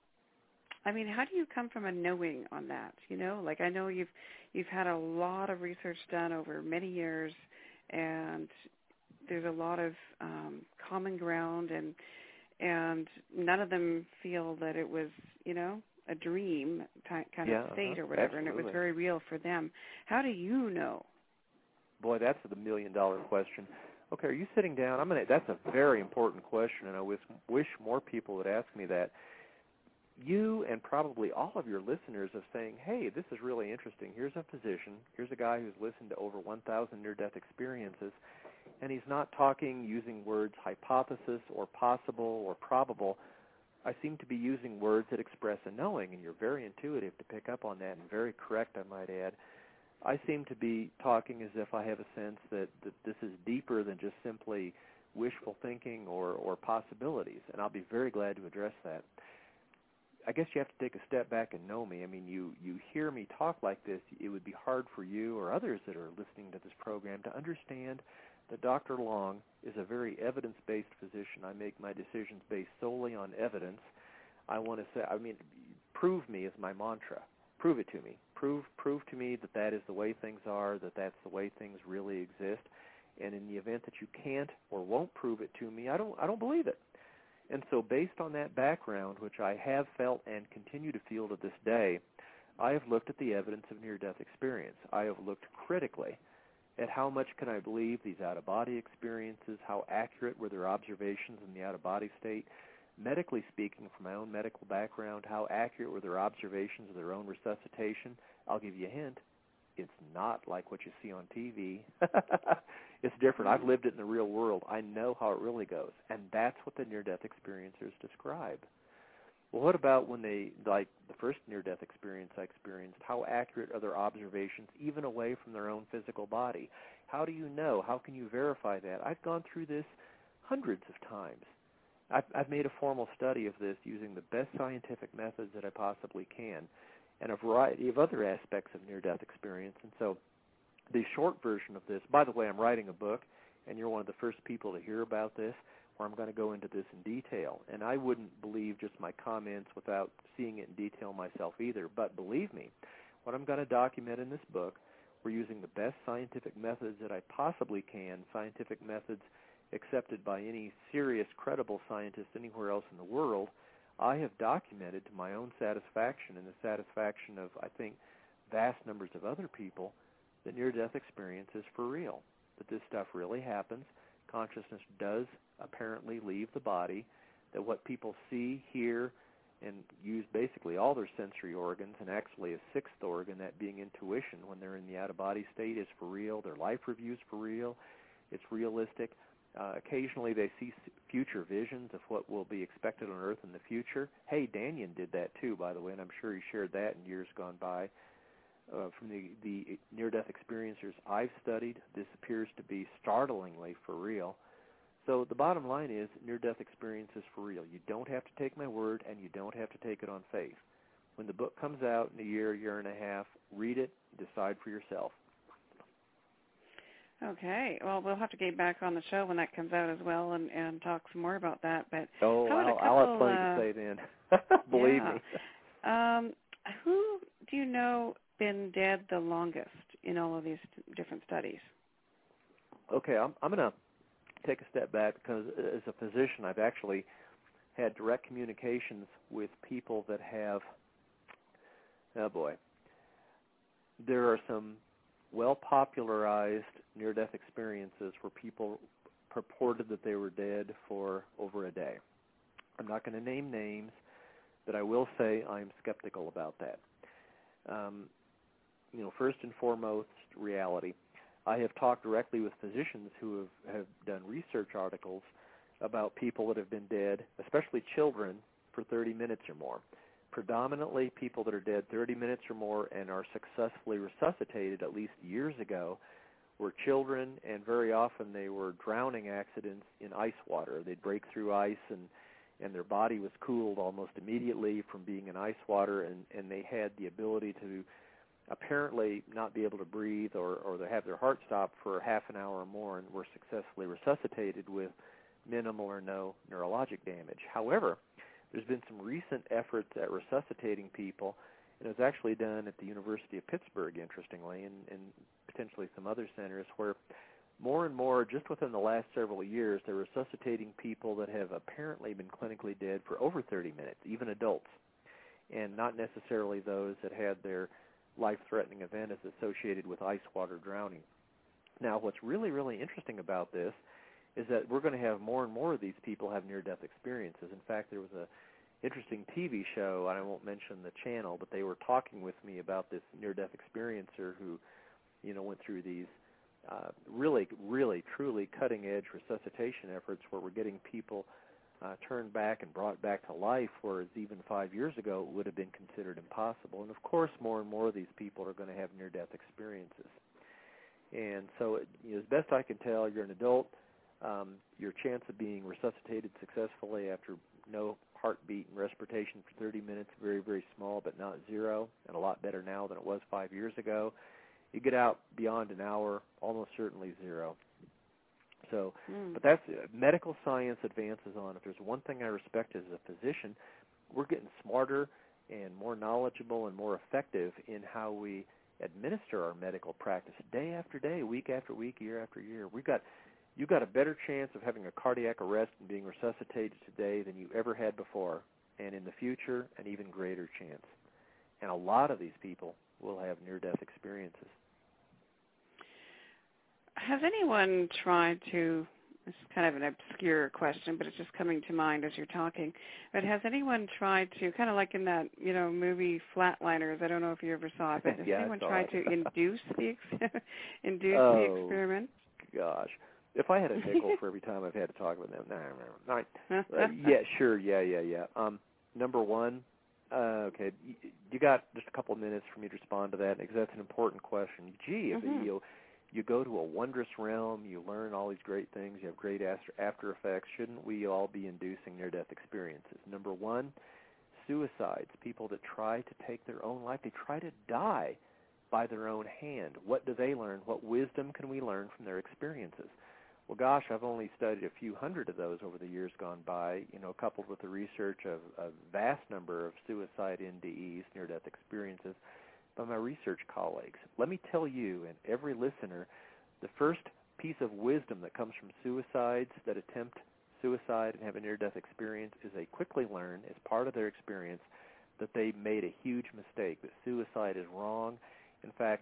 do you come from a knowing on that? Like I know you've had a lot of research done over many years, and there's a lot of common ground, and none of them feel that it was, a dream kind of state or whatever, absolutely. And it was very real for them. How do you know? Boy, that's the million-dollar question. Okay, are you sitting down? That's a very important question, and I wish more people would ask me that. You and probably all of your listeners are saying, hey, this is really interesting. Here's a physician. Here's a guy who's listened to over 1,000 near-death experiences, and he's not talking using words hypothesis or possible or probable. I seem to be using words that express a knowing, and you're very intuitive to pick up on that and very correct, I might add. I seem to be talking as if I have a sense that this is deeper than just simply wishful thinking or possibilities, and I'll be very glad to address that. I guess you have to take a step back and know me. I mean, you hear me talk like this, it would be hard for you or others that are listening to this program to understand that Dr. Long is a very evidence-based physician. I make my decisions based solely on evidence. I want to say, prove me is my mantra. Prove it to me. Prove to me that is the way things are, that's the way things really exist. And in the event that you can't or won't prove it to me, I don't believe it. And so based on that background, which I have felt and continue to feel to this day, I have looked at the evidence of near-death experience. I have looked critically at how much can I believe these out-of-body experiences, how accurate were their observations in the out-of-body state, medically speaking, from my own medical background, how accurate were their observations of their own resuscitation. I'll give you a hint. It's not like what you see on TV. It's different. I've lived it in the real world. I know how it really goes, and that's what the near-death experiencers describe. Well, what about when they, like the first near-death experience I experienced, how accurate are their observations even away from their own physical body? How do you know? How can you verify that? I've gone through this hundreds of times. I've made a formal study of this using the best scientific methods that I possibly can and a variety of other aspects of near-death experience. And so the short version of this, by the way, I'm writing a book, and you're one of the first people to hear about this, where I'm going to go into this in detail. And I wouldn't believe just my comments without seeing it in detail myself either. But believe me, what I'm going to document in this book, we're using the best scientific methods that I possibly can, scientific methods accepted by any serious, credible scientist anywhere else in the world. I have documented to my own satisfaction and the satisfaction of, I think, vast numbers of other people that near-death experience is for real, that this stuff really happens. Consciousness does apparently leave the body, that what people see, hear, and use basically all their sensory organs, and actually a sixth organ, that being intuition, when they're in the out-of-body state, is for real. Their life review's for real. It's realistic. Occasionally they see future visions of what will be expected on Earth in the future. Hey, Danyan did that too, by the way, and I'm sure he shared that in years gone by. From the near-death experiencers I've studied, this appears to be startlingly for real. So the bottom line is near-death experience is for real. You don't have to take my word, and you don't have to take it on faith. When the book comes out in a year and a half, read it, decide for yourself. Okay. Well, we'll have to get back on the show when that comes out as well and talk some more about that. But I'll have plenty to say then. Believe me. Who do you know been dead the longest in all of these different studies? Okay, I'm going to take a step back because as a physician, I've actually had direct communications with people that have, there are some well-popularized near-death experiences where people purported that they were dead for over a day. I'm not going to name names, but I will say I'm skeptical about that. First and foremost, reality. I have talked directly with physicians who have done research articles about people that have been dead, especially children, for 30 minutes or more. Predominantly people that are dead 30 minutes or more and are successfully resuscitated at least years ago were children, and very often they were drowning accidents in ice water. They'd break through ice, and their body was cooled almost immediately from being in ice water, and they had the ability to apparently not be able to breathe or they have their heart stop for half an hour or more and were successfully resuscitated with minimal or no neurologic damage. However, there's been some recent efforts at resuscitating people, and it was actually done at the University of Pittsburgh, interestingly, and potentially some other centers, where more and more, just within the last several years, they're resuscitating people that have apparently been clinically dead for over 30 minutes, even adults, and not necessarily those that had their life-threatening event as associated with ice water drowning. Now, what's really, really interesting about this is that we're going to have more and more of these people have near-death experiences. In fact, there was an interesting TV show, and I won't mention the channel, but they were talking with me about this near-death experiencer who, went through these really, really, truly cutting-edge resuscitation efforts where we're getting people turned back and brought back to life, whereas even 5 years ago it would have been considered impossible. And, of course, more and more of these people are going to have near-death experiences. And so, as best I can tell, you're an adult. Your chance of being resuscitated successfully after no heartbeat and respiration for 30 minutes, very, very small, but not zero, and a lot better now than it was 5 years ago. You get out beyond an hour, almost certainly zero. So, but that's medical science advances on. If there's one thing I respect as a physician, we're getting smarter and more knowledgeable and more effective in how we administer our medical practice day after day, week after week, year after year. You've got a better chance of having a cardiac arrest and being resuscitated today than you ever had before, and in the future, an even greater chance. And a lot of these people will have near-death experiences. Has anyone tried to, this is kind of an obscure question, but it's just coming to mind as you're talking, but has anyone tried to, kind of like in that, movie Flatliners, I don't know if you ever saw it, but has anyone tried to induce the experiment? Gosh. If I had a nickel for every time I've had to talk with them, yeah, sure, yeah. Number one, okay, you got just a couple of minutes for me to respond to that, because that's an important question. Gee, if you go to a wondrous realm, you learn all these great things, you have great after effects, shouldn't we all be inducing near-death experiences? Number one, suicides, people that try to take their own life, they try to die by their own hand. What do they learn? What wisdom can we learn from their experiences? Well, gosh, I've only studied a few hundred of those over the years gone by, coupled with the research of a vast number of suicide NDEs, near-death experiences, by my research colleagues. Let me tell you and every listener, the first piece of wisdom that comes from suicides that attempt suicide and have a near-death experience is they quickly learn, as part of their experience, that they made a huge mistake, that suicide is wrong. In fact,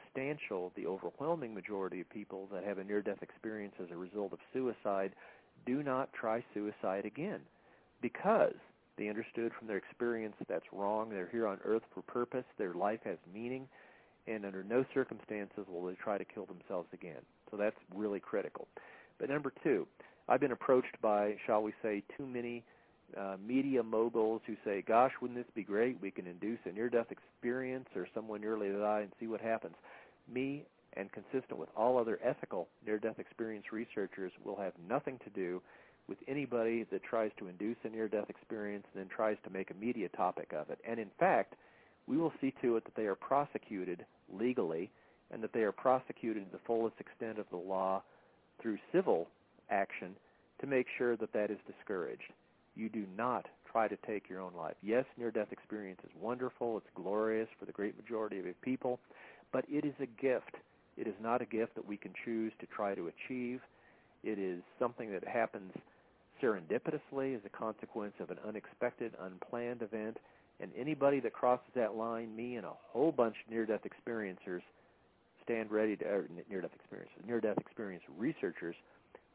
the overwhelming majority of people that have a near-death experience as a result of suicide do not try suicide again, because they understood from their experience that that's wrong. They're here on earth for purpose. Their life has meaning, and under no circumstances will they try to kill themselves again. So that's really critical. But number two, I've been approached by, shall we say, too many media moguls who say, gosh, wouldn't this be great? We can induce a near-death experience or someone nearly die and see what happens. Me, and consistent with all other ethical near-death experience researchers, will have nothing to do with anybody that tries to induce a near-death experience and then tries to make a media topic of it. And in fact, we will see to it that they are prosecuted legally and that they are prosecuted to the fullest extent of the law through civil action to make sure that that is discouraged. You do not try to take your own life. Yes, near-death experience is wonderful. It's glorious for the great majority of people, but it is a gift. It is not a gift that we can choose to try to achieve. It is something that happens serendipitously as a consequence of an unexpected, unplanned event, and anybody that crosses that line, me and a whole bunch of near-death experiencers stand ready to, near-death experience researchers,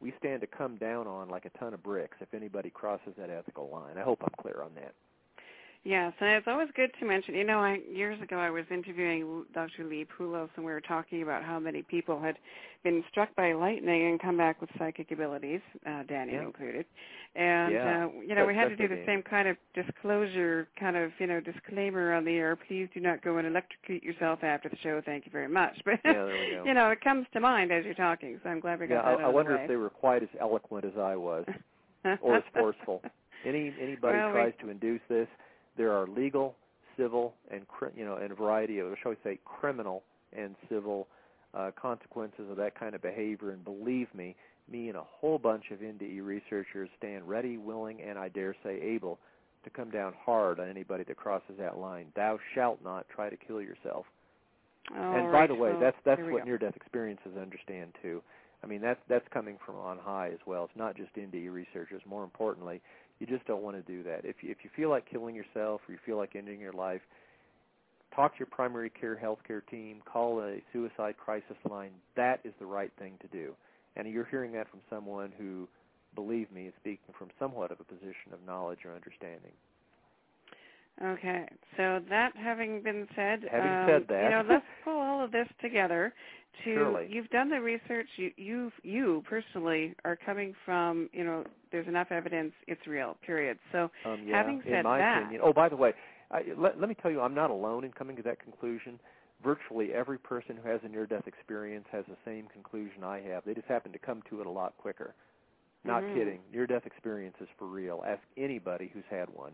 we stand to come down on like a ton of bricks if anybody crosses that ethical line. I hope I'm clear on that. Yes, and it's always good to mention, years ago I was interviewing Dr. Lee Poulos, and we were talking about how many people had been struck by lightning and come back with psychic abilities, Danny included. And, we had to do the same kind of disclosure, disclaimer on the air. Please do not go and electrocute yourself after the show. Thank you very much. But, there we go. It comes to mind as you're talking, so I'm glad we got that out of the way. I wonder if they were quite as eloquent as I was, or as forceful. Anybody tries to induce this, there are legal, civil, and and a variety of, shall we say, criminal and civil consequences of that kind of behavior. And believe me and a whole bunch of NDE researchers stand ready, willing, and I dare say able to come down hard on anybody that crosses that line. Thou shalt not try to kill yourself. And by the way, that's what near-death experiences understand too. I mean, that's coming from on high as well. It's not just NDE researchers. More importantly, you just don't want to do that. If you feel like killing yourself or you feel like ending your life, talk to your primary care healthcare team. Call a suicide crisis line. That is the right thing to do. And you're hearing that from someone who, believe me, is speaking from somewhat of a position of knowledge or understanding. Okay, so that having been said, let's pull all of this together. Surely. You've done the research. You personally are coming from, there's enough evidence, it's real, period. So having said in my that. opinion. Oh, by the way, let me tell you, I'm not alone in coming to that conclusion. Virtually every person who has a near-death experience has the same conclusion I have. They just happen to come to it a lot quicker. Not kidding. Near-death experience is for real. Ask anybody who's had one.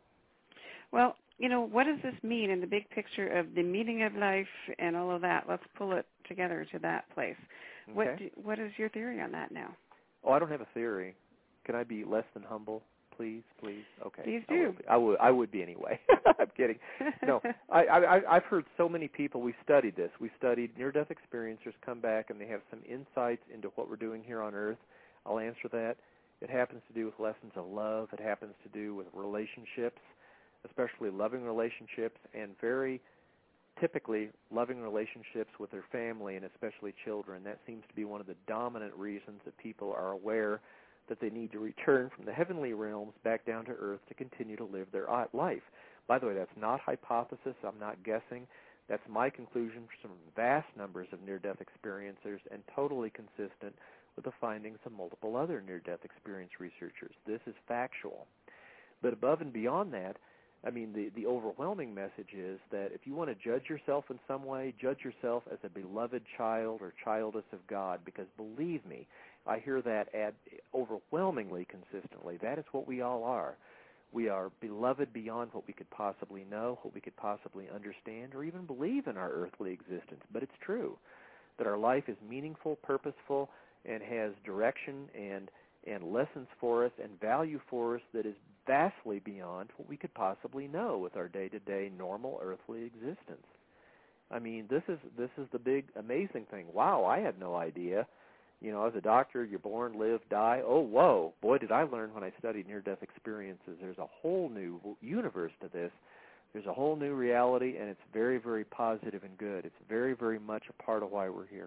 Well, what does this mean in the big picture of the meaning of life and all of that? Let's pull it together to that place. Okay. What is your theory on that now? Oh, I don't have a theory. Can I be less than humble, please? Okay. Please do. I would be anyway. I'm kidding. No, I've heard so many people. We studied this. We studied near-death experiencers come back and they have some insights into what we're doing here on Earth. I'll answer that. It happens to do with lessons of love. It happens to do with relationships, especially loving relationships, and very typically loving relationships with their family and especially children. That seems to be one of the dominant reasons that people are aware that they need to return from the heavenly realms back down to earth to continue to live their life. By the way, that's not hypothesis. I'm not guessing. That's my conclusion from vast numbers of near-death experiencers and totally consistent with the findings of multiple other near-death experience researchers. This is factual. But above and beyond that, I mean, the overwhelming message is that if you want to judge yourself in some way, judge yourself as a beloved child or childess of God, because believe me, I hear that overwhelmingly consistently. That is what we all are. We are beloved beyond what we could possibly know, what we could possibly understand, or even believe in our earthly existence. But it's true that our life is meaningful, purposeful, and has direction and lessons for us and value for us that is vastly beyond what we could possibly know with our day-to-day normal earthly existence. I mean, this is the big amazing thing. Wow, I had no idea. As a doctor, you're born, live, die. Oh, whoa, boy, did I learn when I studied near-death experiences. There's a whole new universe to this. There's a whole new reality, and it's very, very positive and good. It's very, very much a part of why we're here.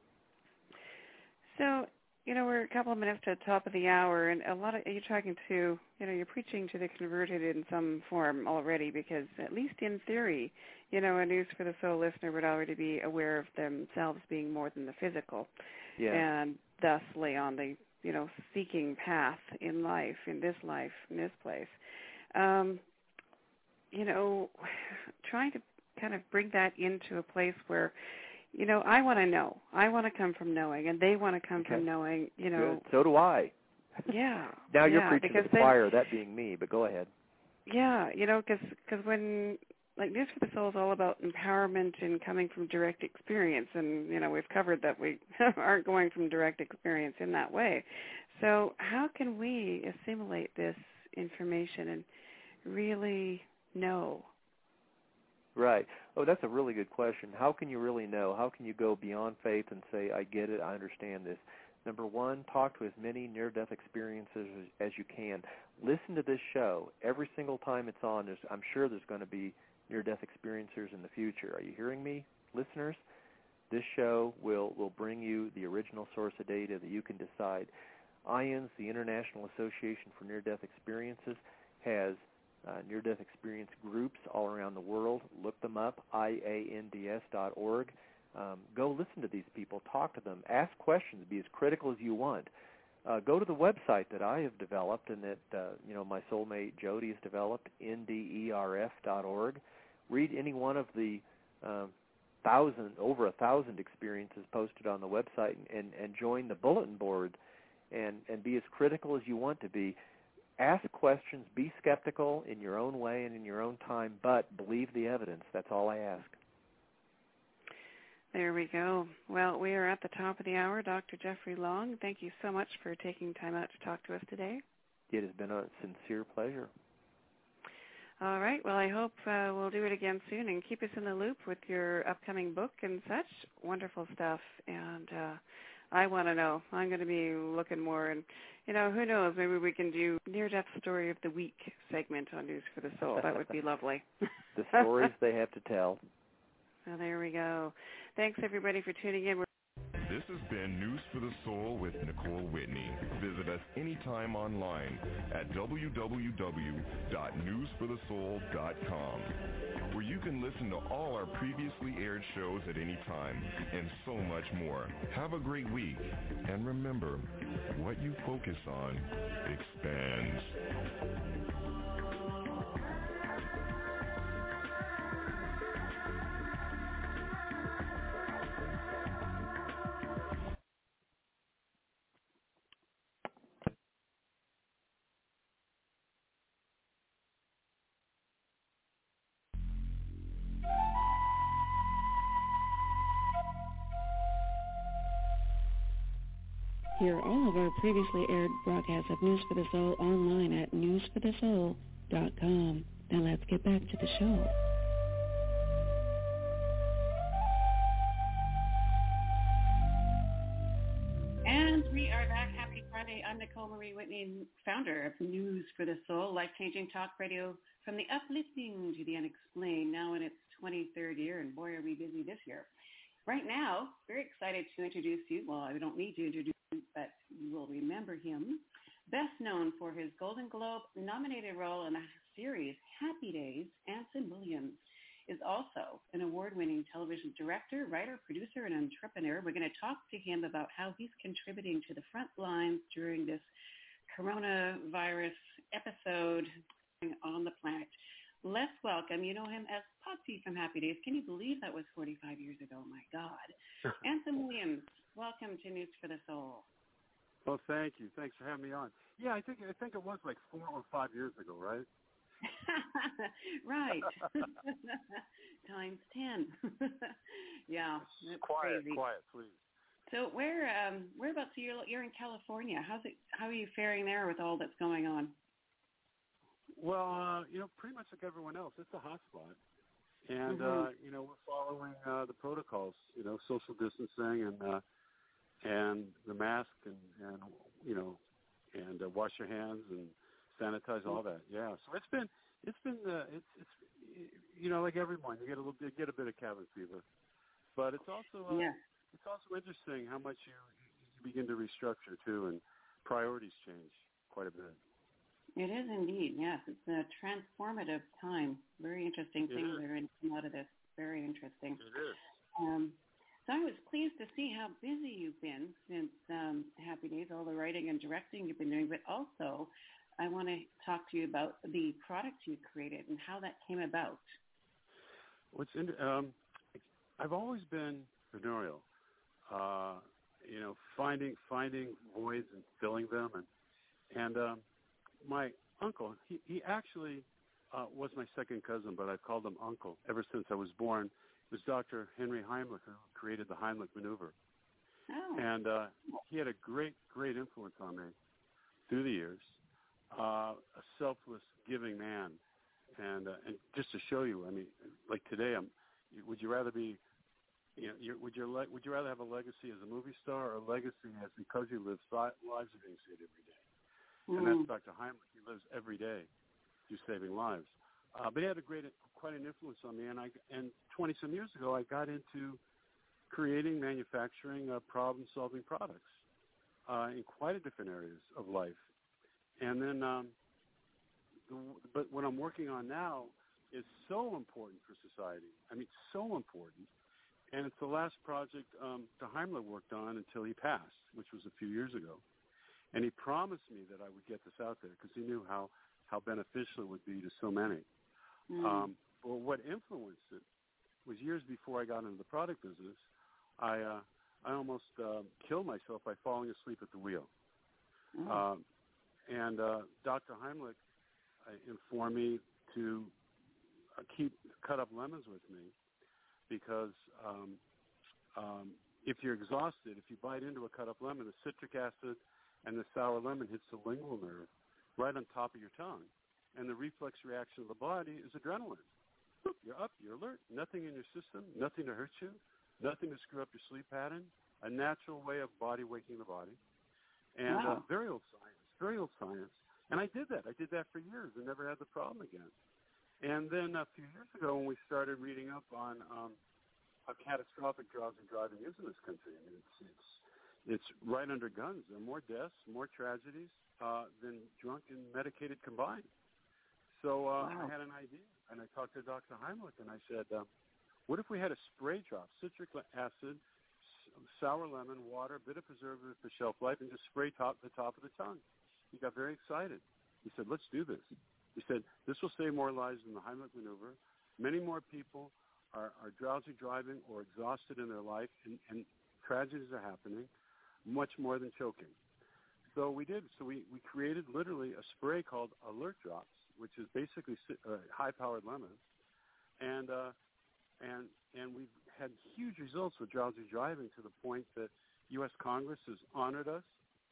So, we're a couple of minutes to the top of the hour, and you're talking to, you're preaching to the converted in some form already, because at least in theory, a News for the Soul listener would already be aware of themselves being more than the physical, and thusly on the, seeking path in life, in this place. Trying to kind of bring that into a place where, I want to know. I want to come from knowing, and they want to come from knowing, Good. So do I. Yeah. Now you're preaching to the choir, that being me, but go ahead. Yeah, because when, News for the Soul is all about empowerment and coming from direct experience, and, we've covered that we aren't going from direct experience in that way. So how can we assimilate this information and really know? Right. Oh, that's a really good question. How can you really know? How can you go beyond faith and say, I get it, I understand this? Number one, talk to as many near-death experiences as you can. Listen to this show. Every single time it's on, I'm sure there's going to be near-death experiencers in the future. Are you hearing me, listeners? This show will bring you the original source of data that you can decide. IANDS, the International Association for Near-Death Experiences, has near-death experience groups all around the world. Look them up, IANDS.org. Go listen to these people, talk to them, ask questions, be as critical as you want. Go to the website that I have developed and that my soulmate Jody has developed, nderf.org. Read any one of the over 1,000 experiences posted on the website and join the bulletin board and be as critical as you want to be. Ask questions, be skeptical in your own way and in your own time, but believe the evidence. That's all I ask. There we go. Well, we are at the top of the hour. Dr. Jeffrey Long, thank you so much for taking time out to talk to us today. It has been a sincere pleasure. All right. Well, I hope we'll do it again soon and keep us in the loop with your upcoming book and such. Wonderful stuff. And I want to know. I'm going to be looking more. And, who knows, maybe we can do Near-Death Story of the Week segment on News for the Soul. That would be lovely. The stories they have to tell. Well, there we go. Thanks, everybody, for tuning in. This has been News for the Soul with Nicole Whitney. Visit us anytime online at www.newsforthesoul.com, where you can listen to all our previously aired shows at any time and so much more. Have a great week, and remember, what you focus on expands. Hear all of our previously aired broadcasts of News for the Soul online at newsforthesoul.com. Now let's get back to the show. And we are back. Happy Friday. I'm Nicole Marie Whitney, founder of News for the Soul, life-changing talk radio from the uplifting to the unexplained, now in its 23rd year, and boy, are we busy this year. Right now, very excited to introduce you. Well, I don't need to introduce you, but you will remember him. Best known for his Golden Globe-nominated role in the series Happy Days, Anson Williams is also an award-winning television director, writer, producer, and entrepreneur. We're going to talk to him about how he's contributing to the front lines during this coronavirus episode on the planet. Let's welcome, you know him as Potsy from Happy Days. Can you believe that was 45 years ago? My God. Anson Williams, welcome to News for the Soul. Well, thank you. Thanks for having me on. Yeah, I think it was like 4 or 5 years ago, right? Right. Times 10. Yeah, that's quiet, crazy. Quiet, please. So whereabouts you're in California? How are you faring there with all that's going on? Well, pretty much like everyone else, it's a hotspot, and we're following the protocols, social distancing and the mask and wash your hands and sanitize, all that. Yeah, so it's been like everyone, you get a bit of cabin fever, but it's also it's also interesting how much you begin to restructure too, and priorities change quite a bit. It is indeed, yes. It's a transformative time. Very interesting things that are going to come out of this. Very interesting. It is. So I was pleased to see how busy you've been since Happy Days, all the writing and directing you've been doing, but also I want to talk to you about the product you created and how that came about. I've always been entrepreneurial, finding voids and filling them, and my uncle, he actually was my second cousin, but I've called him uncle ever since I was born. It was Dr. Henry Heimlich who created the Heimlich maneuver. Oh. And he had a great influence on me through the years, a selfless, giving man. And just to show you, I mean, like today, would you rather be, would you rather have a legacy as a movie star or a legacy as because you live lives are being saved every day? And that's Dr. Heimlich. He lives every day through saving lives. But he had quite an influence on me. And 20-some years ago, I got into creating, manufacturing, problem-solving products in quite a different areas of life. And then, but what I'm working on now is so important for society. I mean, so important. And it's the last project Daimler worked on until he passed, which was a few years ago. And he promised me that I would get this out there because he knew how beneficial it would be to so many. Well, what influenced it was years before I got into the product business, I almost killed myself by falling asleep at the wheel. And Dr. Heimlich informed me to cut up lemons with me because if you're exhausted, if you bite into a cut up lemon, the citric acid and the sour lemon hits the lingual nerve right on top of your tongue. And the reflex reaction of the body is adrenaline. You're up, you're alert, nothing in your system, nothing to hurt you, nothing to screw up your sleep pattern, a natural way of body waking the body. And very old science. And I did that. I did that for years and never had the problem again. And then a few years ago when we started reading up on how catastrophic drowsy driving is in this country, I mean, it's right under guns. There are more deaths, more tragedies than drunk and medicated combined. So I had an idea, and I talked to Dr. Heimlich, and I said, what if we had a spray drop, citric acid, sour lemon, water, a bit of preservative for shelf life, and just spray the top of the tongue? He got very excited. He said, let's do this. He said, this will save more lives than the Heimlich maneuver. Many more people are drowsy driving or exhausted in their life, and tragedies are happening, much more than choking. So we did. So we created literally a spray called Alert Drops, which is basically high-powered lemons, and we've had huge results with drowsy driving to the point that U.S. Congress has honored us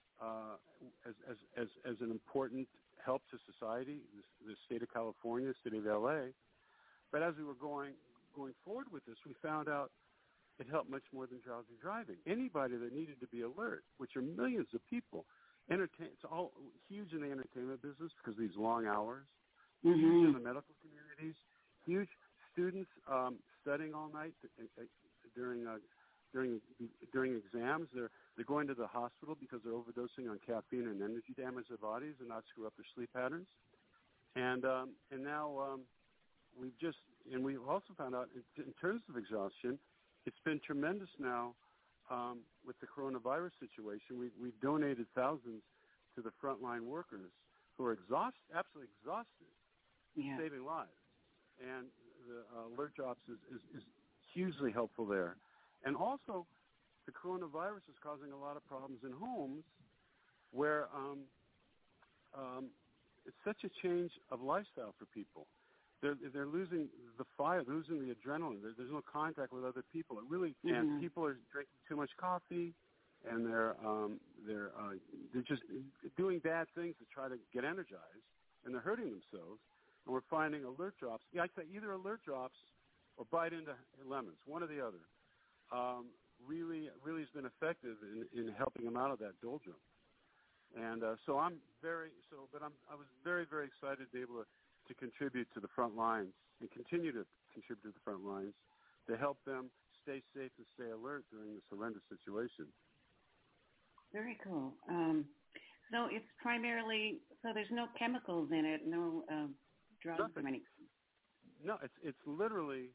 as an important help to society, the state of California, the city of L.A. But as we were going forward with this, we found out it helped much more than drowsy driving. Anybody that needed to be alert, which are millions of people, it's all huge in the entertainment business because of these long hours, huge in the medical communities, huge students studying all night during exams. They're going to the hospital because they're overdosing on caffeine and energy to damage their bodies and not screw up their sleep patterns. And now we've also found out in terms of exhaustion, it's been tremendous now with the coronavirus situation. We've donated thousands to the frontline workers who are absolutely exhausted, saving lives. And the Alert Drops is hugely helpful there. And also, the coronavirus is causing a lot of problems in homes where it's such a change of lifestyle for people. They're losing the fire, losing the adrenaline. There's no contact with other people. And people are drinking too much coffee, and they're just doing bad things to try to get energized, and they're hurting themselves. And we're finding Alert Drops. Yeah, I'd say either Alert Drops or bite into lemons, one or the other. Really has been effective in helping them out of that doldrum. And I was very, very excited to be able to contribute to the front lines and continue to contribute to the front lines to help them stay safe and stay alert during this horrendous situation. Very cool. So it's primarily, so there's no chemicals in it, no drugs or anything? No, it's literally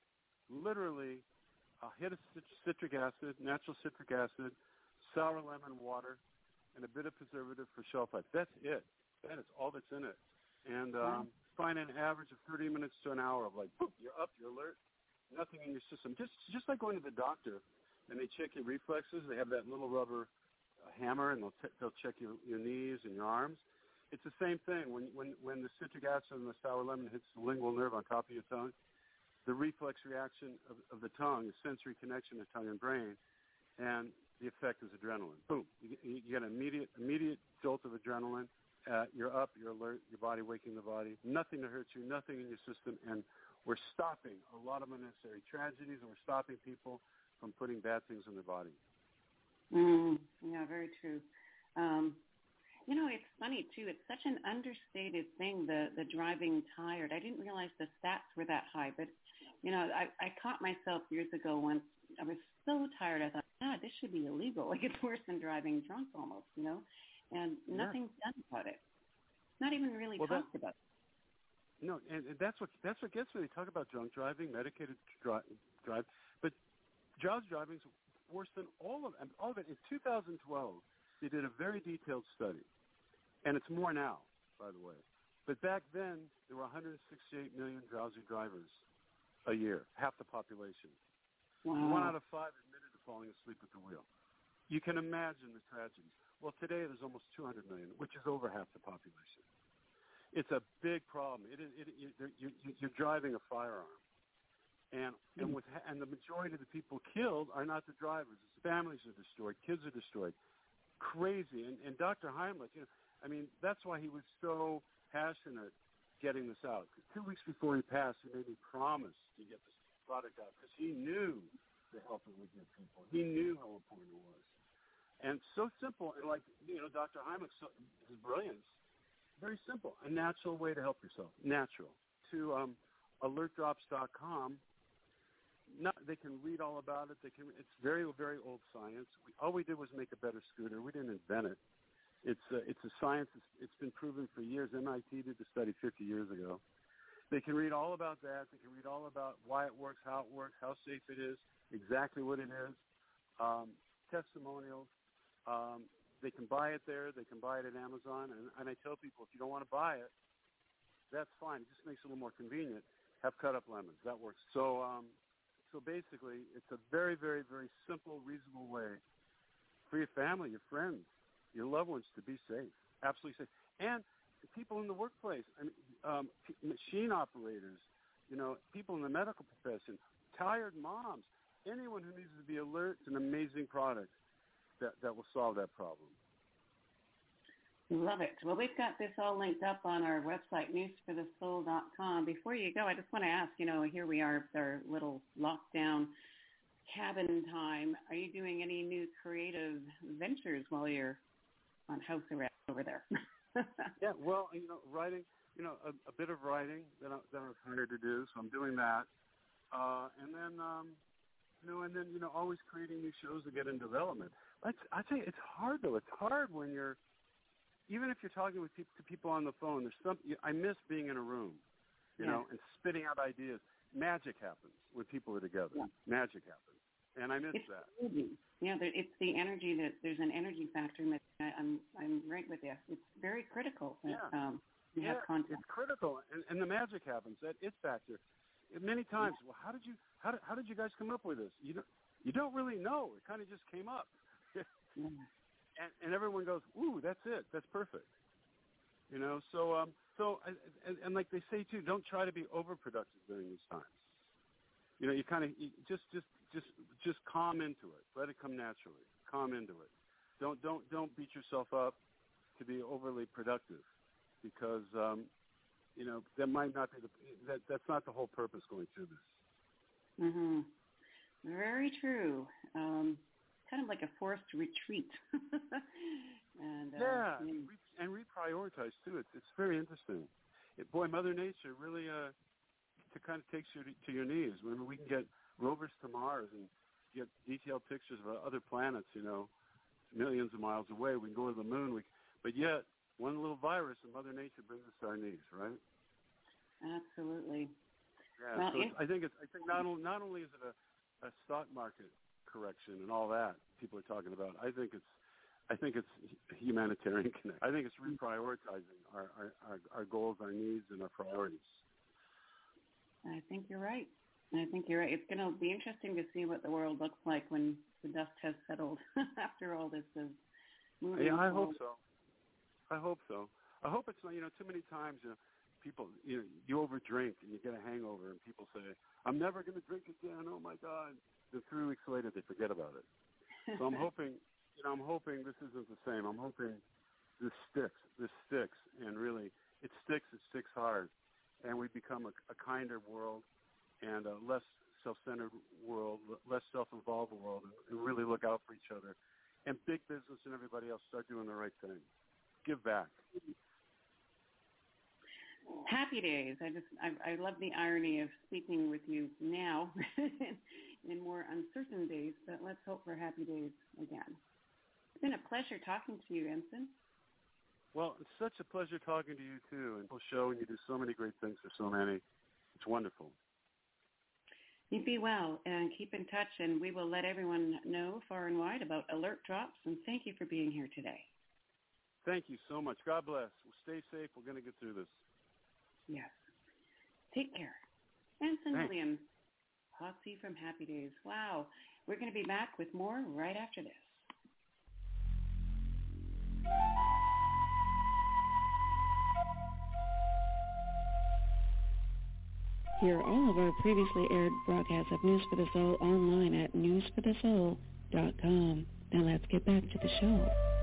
a hit of citric acid, natural citric acid, sour lemon water, and a bit of preservative for shelf life. That's it. That is all that's in it. And find an average of 30 minutes to an hour of like, boop, you're up, you're alert, nothing in your system. Just like going to the doctor and they check your reflexes. They have that little rubber hammer and they'll check your knees and your arms. It's the same thing. When the citric acid and the sour lemon hits the lingual nerve on top of your tongue, the reflex reaction of the tongue, the sensory connection of tongue and brain, and the effect is adrenaline. Boom. You get an immediate jolt of adrenaline. You're up, you're alert, your body waking the body. Nothing to hurt you, nothing in your system, and we're stopping a lot of unnecessary tragedies, and we're stopping people from putting bad things in their body. Yeah, very true. You know, it's funny, too. It's such an understated thing, the driving tired. I didn't realize the stats were that high. But, you know, I caught myself years ago once. I was so tired. I thought, God, this should be illegal. Like, it's worse than driving drunk almost, you know. And nothing's done about it. It's not even really talked about. No, and that's what gets me. They talk about drunk driving, medicated drive, but drowsy driving is worse than all of it. In 2012, they did a very detailed study, and it's more now, by the way. But back then, there were 168 million drowsy drivers a year, half the population. Wow. 1 out of 5 admitted to falling asleep at the wheel. You can imagine the tragedies. Well, today there's almost 200 million, which is over half the population. It's a big problem. You're driving a firearm, and the majority of the people killed are not the drivers. It's families are destroyed, kids are destroyed. Crazy. And Dr. Heimlich, you know, I mean, that's why he was so passionate getting this out. 2 weeks before he passed, he made me promise to get this product out because he knew the help it would give people. He knew how important it was. And so simple, and like, you know, Dr. Heimlich, his brilliance, very simple, a natural way to help yourself, natural. To alertdrops.com, they can read all about it. It's very, very old science. All we did was make a better scooter. We didn't invent it. It's a science. It's been proven for years. MIT did the study 50 years ago. They can read all about that. They can read all about why it works, how safe it is, exactly what it is, testimonials. They can buy it there. They can buy it at Amazon. And I tell people, if you don't want to buy it, that's fine. It just makes it a little more convenient. Have cut up lemons. That works. So basically, it's a very, very, very simple, reasonable way for your family, your friends, your loved ones to be safe, absolutely safe. And people in the workplace, machine operators, you know, people in the medical profession, tired moms, anyone who needs to be alert. It's an amazing product that will solve that problem. Love it. Well, we've got this all linked up on our website, newsforthesoul.com. Before you go, I just want to ask, you know, here we are, our little lockdown cabin time. Are you doing any new creative ventures while you're on house arrest over there? Yeah, well, you know, writing, you know, a bit of writing that I was hired to do, so I'm doing that. And then, you know, always creating new shows that get in development. I tell you, it's hard, though. It's hard when you're, even if you're talking with people on the phone, there's something, I miss being in a room, you know, and spitting out ideas. Magic happens when people are together. Yeah. Magic happens. And I miss that. Yeah, it's the energy there's an energy factor. I'm right with you. It's very critical that have contact. It's critical, and the magic happens. That it factor. Many times, well, how did you guys come up with this? You don't really know. It kind of just came up. And everyone goes, ooh, that's it. That's perfect. You know, so like they say too, don't try to be overproductive during these times. You know, you just calm into it. Let it come naturally. Calm into it. Don't beat yourself up to be overly productive, because you know, that might not be that's not the whole purpose going through this. Mhm. Very true. Kind of like a forced retreat. And reprioritize too. It's very interesting. Boy, Mother Nature really kind of takes you to your knees. When we can get rovers to Mars and get detailed pictures of other planets, you know, millions of miles away. We can go to the moon. But yet, one little virus and Mother Nature brings us to our knees, right? Absolutely. Yeah. Well, so I think not only is it a stock market correction and all that people are talking about. I think it's humanitarian connect. I think it's reprioritizing our goals, our needs, and our priorities. I think you're right. It's going to be interesting to see what the world looks like when the dust has settled after all this is moving. Yeah, I hope so. I hope it's not, you know, too many times, you know, people, you know, you overdrink and you get a hangover and people say, I'm never going to drink again. Oh my God. Then 3 weeks later they forget about it. So I'm hoping this isn't the same. I'm hoping this sticks, and really it sticks hard, and we become a kinder world and a less self-centered world, less self-involved world, and really look out for each other. And big business and everybody else start doing the right thing. give back. Happy days. I love the irony of speaking with you now in more uncertain days, but let's hope for happy days again. It's been a pleasure talking to you, Ensign. Well, it's such a pleasure talking to you, too, and show, and you do so many great things for so many. It's wonderful. You be well, and keep in touch, and we will let everyone know far and wide about alert drops, and thank you for being here today. Thank you so much. God bless. Well, stay safe. We're going to get through this. Yes. Take care. Ensign Williams, Potsy from Happy Days. Wow. We're going to be back with more right after this. Hear all of our previously aired broadcasts of News for the Soul online at newsforthesoul.com. Now let's get back to the show.